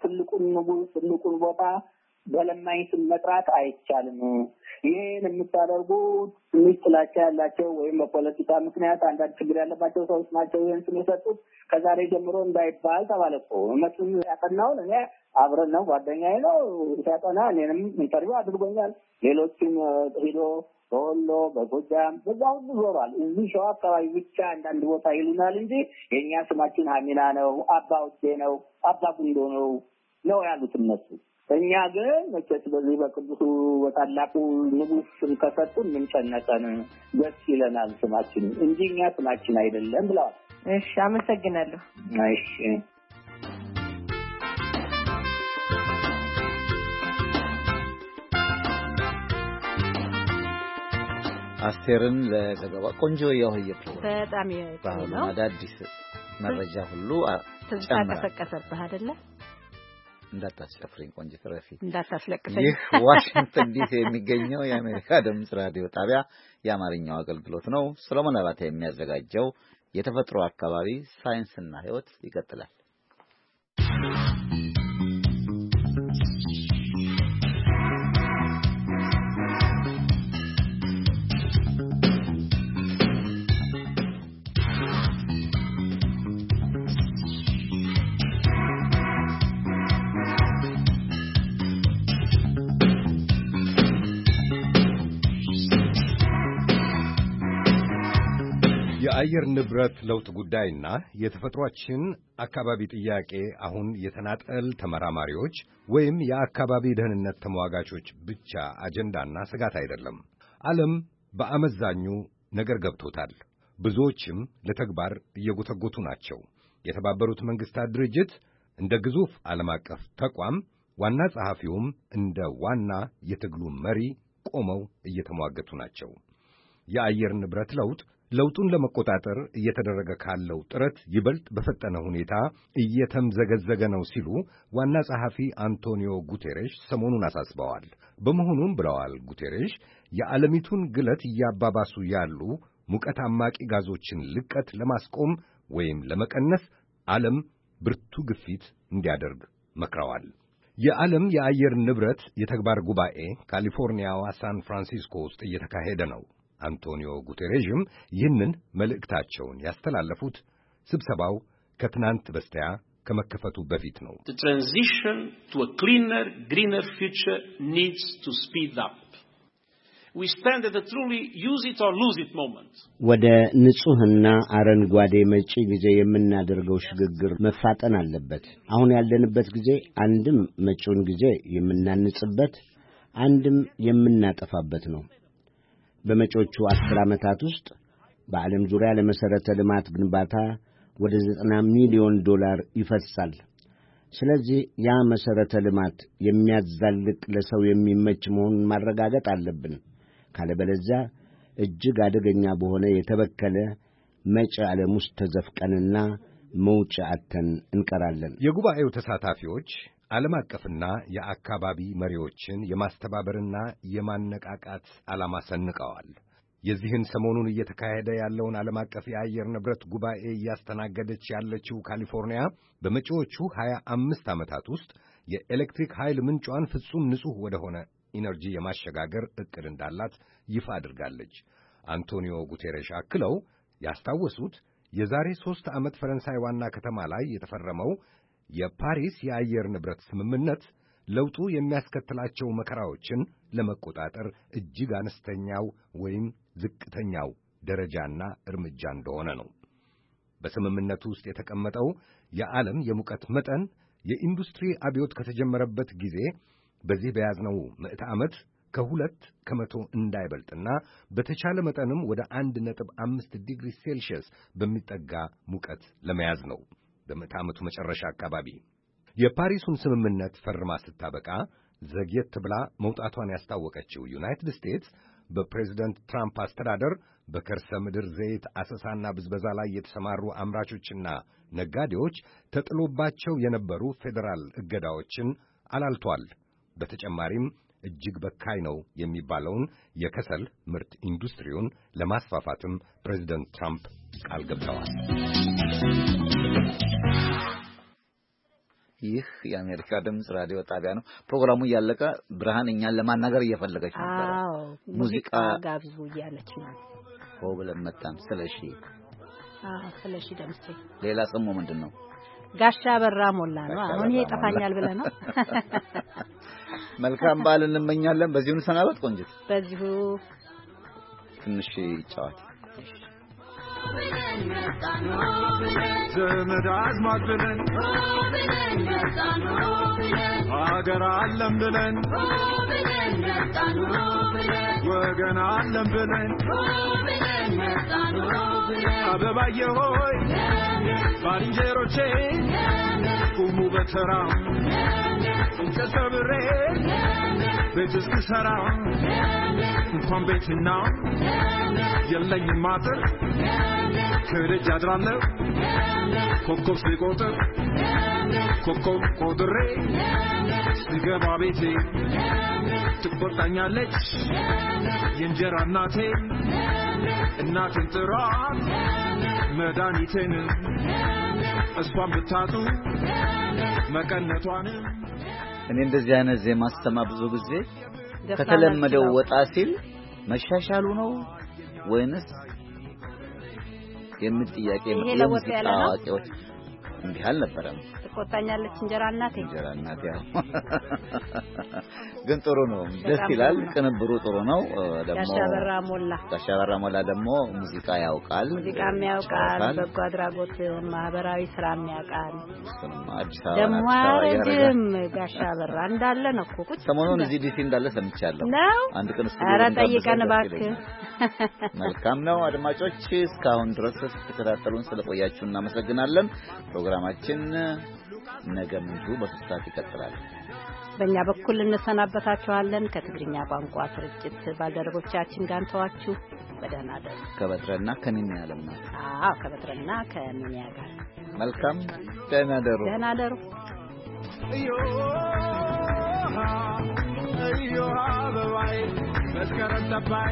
ትልቁን ቦታ በለማኝ ስም መጥራት አይቻልም። ይሄን የምታደርጉት ትንሽ ጥላቻ ያላቸው ወይም በፖለቲካ ምክንያት አንዳንድ ችግር ያለባቸው ሰዎች ናቸው ይሄን ስም የሰጡት፣ ከዛሬ ጀምሮ እንዳይባል ተባለቆ። መስፍን ያጠናውን እኔ አብረን ነው ጓደኛዬ ነው ሲያጠና እኔንም ኢንተርቪው አድርጎኛል። ሌሎችም ሄዶ በወሎ በጎጃም በዛ ሁሉ ዞሯል። እዚህ ሸዋ አካባቢ ብቻ አንዳንድ ቦታ ይሉናል እንጂ የኛ ስማችን አሚና ነው፣ አባ ውዴ ነው፣ አባ ጉንዶ ነው ያሉት እነሱ። እኛ ግን መቼስ በዚህ በቅዱሱ በታላቁ ንጉስ ስም ከሰጡን ምን ጨነቀን፣ ደስ ይለናል ስማችን እንጂ እኛ ስማችን አይደለም ብለዋል። እሺ፣ አመሰግናለሁ። እሺ። አስቴርን ለዘገባ ቆንጆ የሆየ በጣም ነው። አዳዲስ መረጃ ሁሉ ተንቀሳቀሰብህ አይደለ? እንዳታስጨፍሪኝ ቆንጆ ትረፊ እንዳታስለቅሰኝ። ይህ ዋሽንግተን ዲሲ የሚገኘው የአሜሪካ ድምፅ ራዲዮ ጣቢያ የአማርኛው አገልግሎት ነው። ሰሎሞን አባተ የሚያዘጋጀው የተፈጥሮ አካባቢ ሳይንስና ሕይወት ይቀጥላል። የአየር ንብረት ለውጥ ጉዳይና የተፈጥሯችን አካባቢ ጥያቄ አሁን የተናጠል ተመራማሪዎች ወይም የአካባቢ ደህንነት ተሟጋቾች ብቻ አጀንዳና ስጋት አይደለም። ዓለም በአመዛኙ ነገር ገብቶታል። ብዙዎችም ለተግባር እየጎተጎቱ ናቸው። የተባበሩት መንግስታት ድርጅት እንደ ግዙፍ ዓለም አቀፍ ተቋም ዋና ጸሐፊውም እንደ ዋና የትግሉ መሪ ቆመው እየተሟገቱ ናቸው። የአየር ንብረት ለውጡን ለመቆጣጠር እየተደረገ ካለው ጥረት ይበልጥ በፈጠነ ሁኔታ እየተምዘገዘገ ነው ሲሉ ዋና ጸሐፊ አንቶኒዮ ጉቴሬሽ ሰሞኑን አሳስበዋል። በመሆኑም ብለዋል ጉቴሬሽ፣ የዓለሚቱን ግለት እያባባሱ ያሉ ሙቀት አማቂ ጋዞችን ልቀት ለማስቆም ወይም ለመቀነስ ዓለም ብርቱ ግፊት እንዲያደርግ መክረዋል። የዓለም የአየር ንብረት የተግባር ጉባኤ ካሊፎርኒያዋ ሳን ፍራንሲስኮ ውስጥ እየተካሄደ ነው። አንቶኒዮ ጉቴሬሽም ይህንን መልእክታቸውን ያስተላለፉት ስብሰባው ከትናንት በስቲያ ከመከፈቱ በፊት ነው። The transition to a cleaner, greener future needs to speed up. We stand at a truly use it or lose it moment. ወደ ንጹህና አረንጓዴ መጪ ጊዜ የምናደርገው ሽግግር መፋጠን አለበት። አሁን ያለንበት ጊዜ አንድም መጪውን ጊዜ የምናንጽበት አንድም የምናጠፋበት ነው። በመጪዎቹ 10 ዓመታት ውስጥ በዓለም ዙሪያ ለመሰረተ ልማት ግንባታ ወደ $90 ሚሊዮን ይፈሳል። ስለዚህ ያ መሰረተ ልማት የሚያዛልቅ ለሰው የሚመች መሆኑን ማረጋገጥ አለብን። ካለበለዚያ እጅግ አደገኛ በሆነ የተበከለ መጪ ዓለም ውስጥ ተዘፍቀንና መውጫ አጥተን እንቀራለን። የጉባኤው ተሳታፊዎች ዓለም አቀፍና የአካባቢ መሪዎችን የማስተባበርና የማነቃቃት ዓላማ ሰንቀዋል። የዚህን ሰሞኑን እየተካሄደ ያለውን ዓለም አቀፍ የአየር ንብረት ጉባኤ እያስተናገደች ያለችው ካሊፎርኒያ በመጪዎቹ 25 ዓመታት ውስጥ የኤሌክትሪክ ኃይል ምንጯን ፍጹም ንጹሕ ወደሆነ ኢነርጂ የማሸጋገር ዕቅድ እንዳላት ይፋ አድርጋለች። አንቶኒዮ ጉቴሬሽ አክለው ያስታወሱት የዛሬ 3 ዓመት ፈረንሳይ ዋና ከተማ ላይ የተፈረመው የፓሪስ የአየር ንብረት ስምምነት ለውጡ የሚያስከትላቸው መከራዎችን ለመቆጣጠር እጅግ አነስተኛው ወይም ዝቅተኛው ደረጃና እርምጃ እንደሆነ ነው። በስምምነቱ ውስጥ የተቀመጠው የዓለም የሙቀት መጠን የኢንዱስትሪ አብዮት ከተጀመረበት ጊዜ በዚህ በያዝነው ምዕተ ዓመት ከ2 ከመቶ እንዳይበልጥና በተቻለ መጠንም ወደ 1.5 ዲግሪ ሴልሺየስ በሚጠጋ ሙቀት ለመያዝ ነው። በምዕተ ዓመቱ መጨረሻ አካባቢ የፓሪሱን ስምምነት ፈርማ ስታበቃ ዘግየት ብላ መውጣቷን ያስታወቀችው ዩናይትድ ስቴትስ በፕሬዝደንት ትራምፕ አስተዳደር በከርሰ ምድር ዘይት አሰሳና ብዝበዛ ላይ የተሰማሩ አምራቾችና ነጋዴዎች ተጥሎባቸው የነበሩ ፌዴራል እገዳዎችን አላልቷል። በተጨማሪም እጅግ በካይ ነው የሚባለውን የከሰል ምርት ኢንዱስትሪውን ለማስፋፋትም ፕሬዝደንት ትራምፕ ቃል ገብተዋል። ይህ የአሜሪካ ድምጽ ራዲዮ ጣቢያ ነው። ፕሮግራሙ እያለቀ ብርሃን እኛን ለማናገር እየፈለገች ነበር። ሙዚቃ ጋብዙ እያለች ነው። ብለን መጣን። ስለሺ ደምሴ። ሌላ ስሙ ምንድን ነው? ጋሻ በራ ሞላ ነው። አሁን ይሄ ጠፋኛል ብለህ ነው። መልካም በዓል እንመኛለን። በዚሁ እንሰናበት። ቆንጆት በዚሁ ትንሽ ይጫወት። ዘመድ አዝማድ ብለን አገር አለም ብለን ወገን አለም ብለን አበባዬ ሆይ ባልንጀሮቼ ቁሙ በተራ እንጨት ሰብሬ ቤት እስክሰራ እንኳን ቤትና የለኝም አጥር ከደጅ አድራለሁ ኮከብ ሲቆጥር ኮከብ ቆጥሬ ስገባ ቤቴ ትቆጣኛለች የእንጀራ እናቴ እናትን ጥራት መድኃኒቴን እሷን ብታጡ መቀነቷን። እኔ እንደዚህ አይነት ዜማ ስሰማ ብዙ ጊዜ ከተለመደው ወጣ ሲል መሻሻሉ ነው ወይንስ የምን ጥያቄ ነው? የሙዚቃ አዋቂዎች እንዲህ አልነበረም። ትቆጣኛለች እንጀራ እናቴ ግን ጥሩ ነው፣ ደስ ይላል። ቅንብሩ ጥሩ ነው። ደግሞ ጋሻበራ ሞላ ደግሞ ሙዚቃ ያውቃል፣ ሙዚቃም ያውቃል፣ በጎ አድራጎት ማህበራዊ ስራም ያውቃል። አዲስ አበባ ደግሞ አረጅም ጋሻበራ እንዳለ ነው እኮ ቁጭ ሰሞኑን እዚህ ዲሲ እንዳለ ሰምቻለሁ። አንድ ቀን ስቱዲዮ ኧረ ጠይቀን እባክህ። መልካም ነው። አድማጮች እስካሁን ድረስ ተከታተሉን ስለቆያችሁ እናመሰግናለን። ፕሮግራማችን ነገም እንዲሁ በስፋት ይቀጥላል። በእኛ በኩል እንሰናበታችኋለን። ከትግርኛ ቋንቋ ስርጭት ባልደረቦቻችን ጋር ተዋችሁ። በደህና ደሩ። ከበትረና ከሚኒያ ያለና ከበትረና ከሚኒያ ጋር መልካም ደህና ደሩ። ደህና ደሩ። እዮ አበባዬ መስከረም ጠባዬ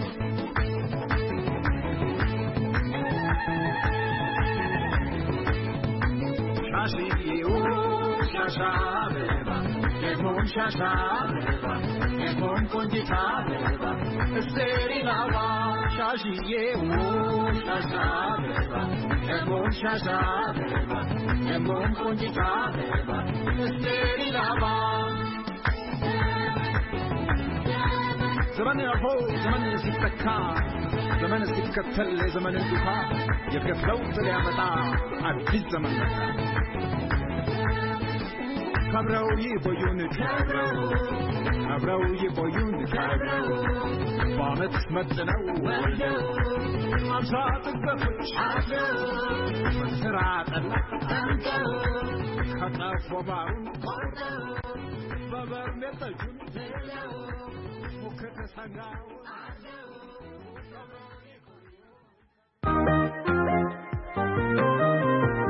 Shasha beba, Edmond Shasha beba, Edmond Konjita beba, Esteri Lava. ሻሽዬ ሻሻ አበባ ደግሞም ሻሻ አበባ ደግሞም ቆንጂት አበባ እስቴሪል አበባ ዘመን አልፎ ዘመን ሲተካ ዘመን ሲከተል የዘመንን ዱካ የእድገት ለውጥ ሊያመጣ አዲስ ዘመን መጣ። ከብረው ይቆዩን ከብረው ይቆዩን ከብረው በዓመት መጥነው ወልደው አምሳ ጥገቶች በስራ ጠላ ከጠፎ ባሩን በበርሜል ጠጁን ሙክት ሰንጋው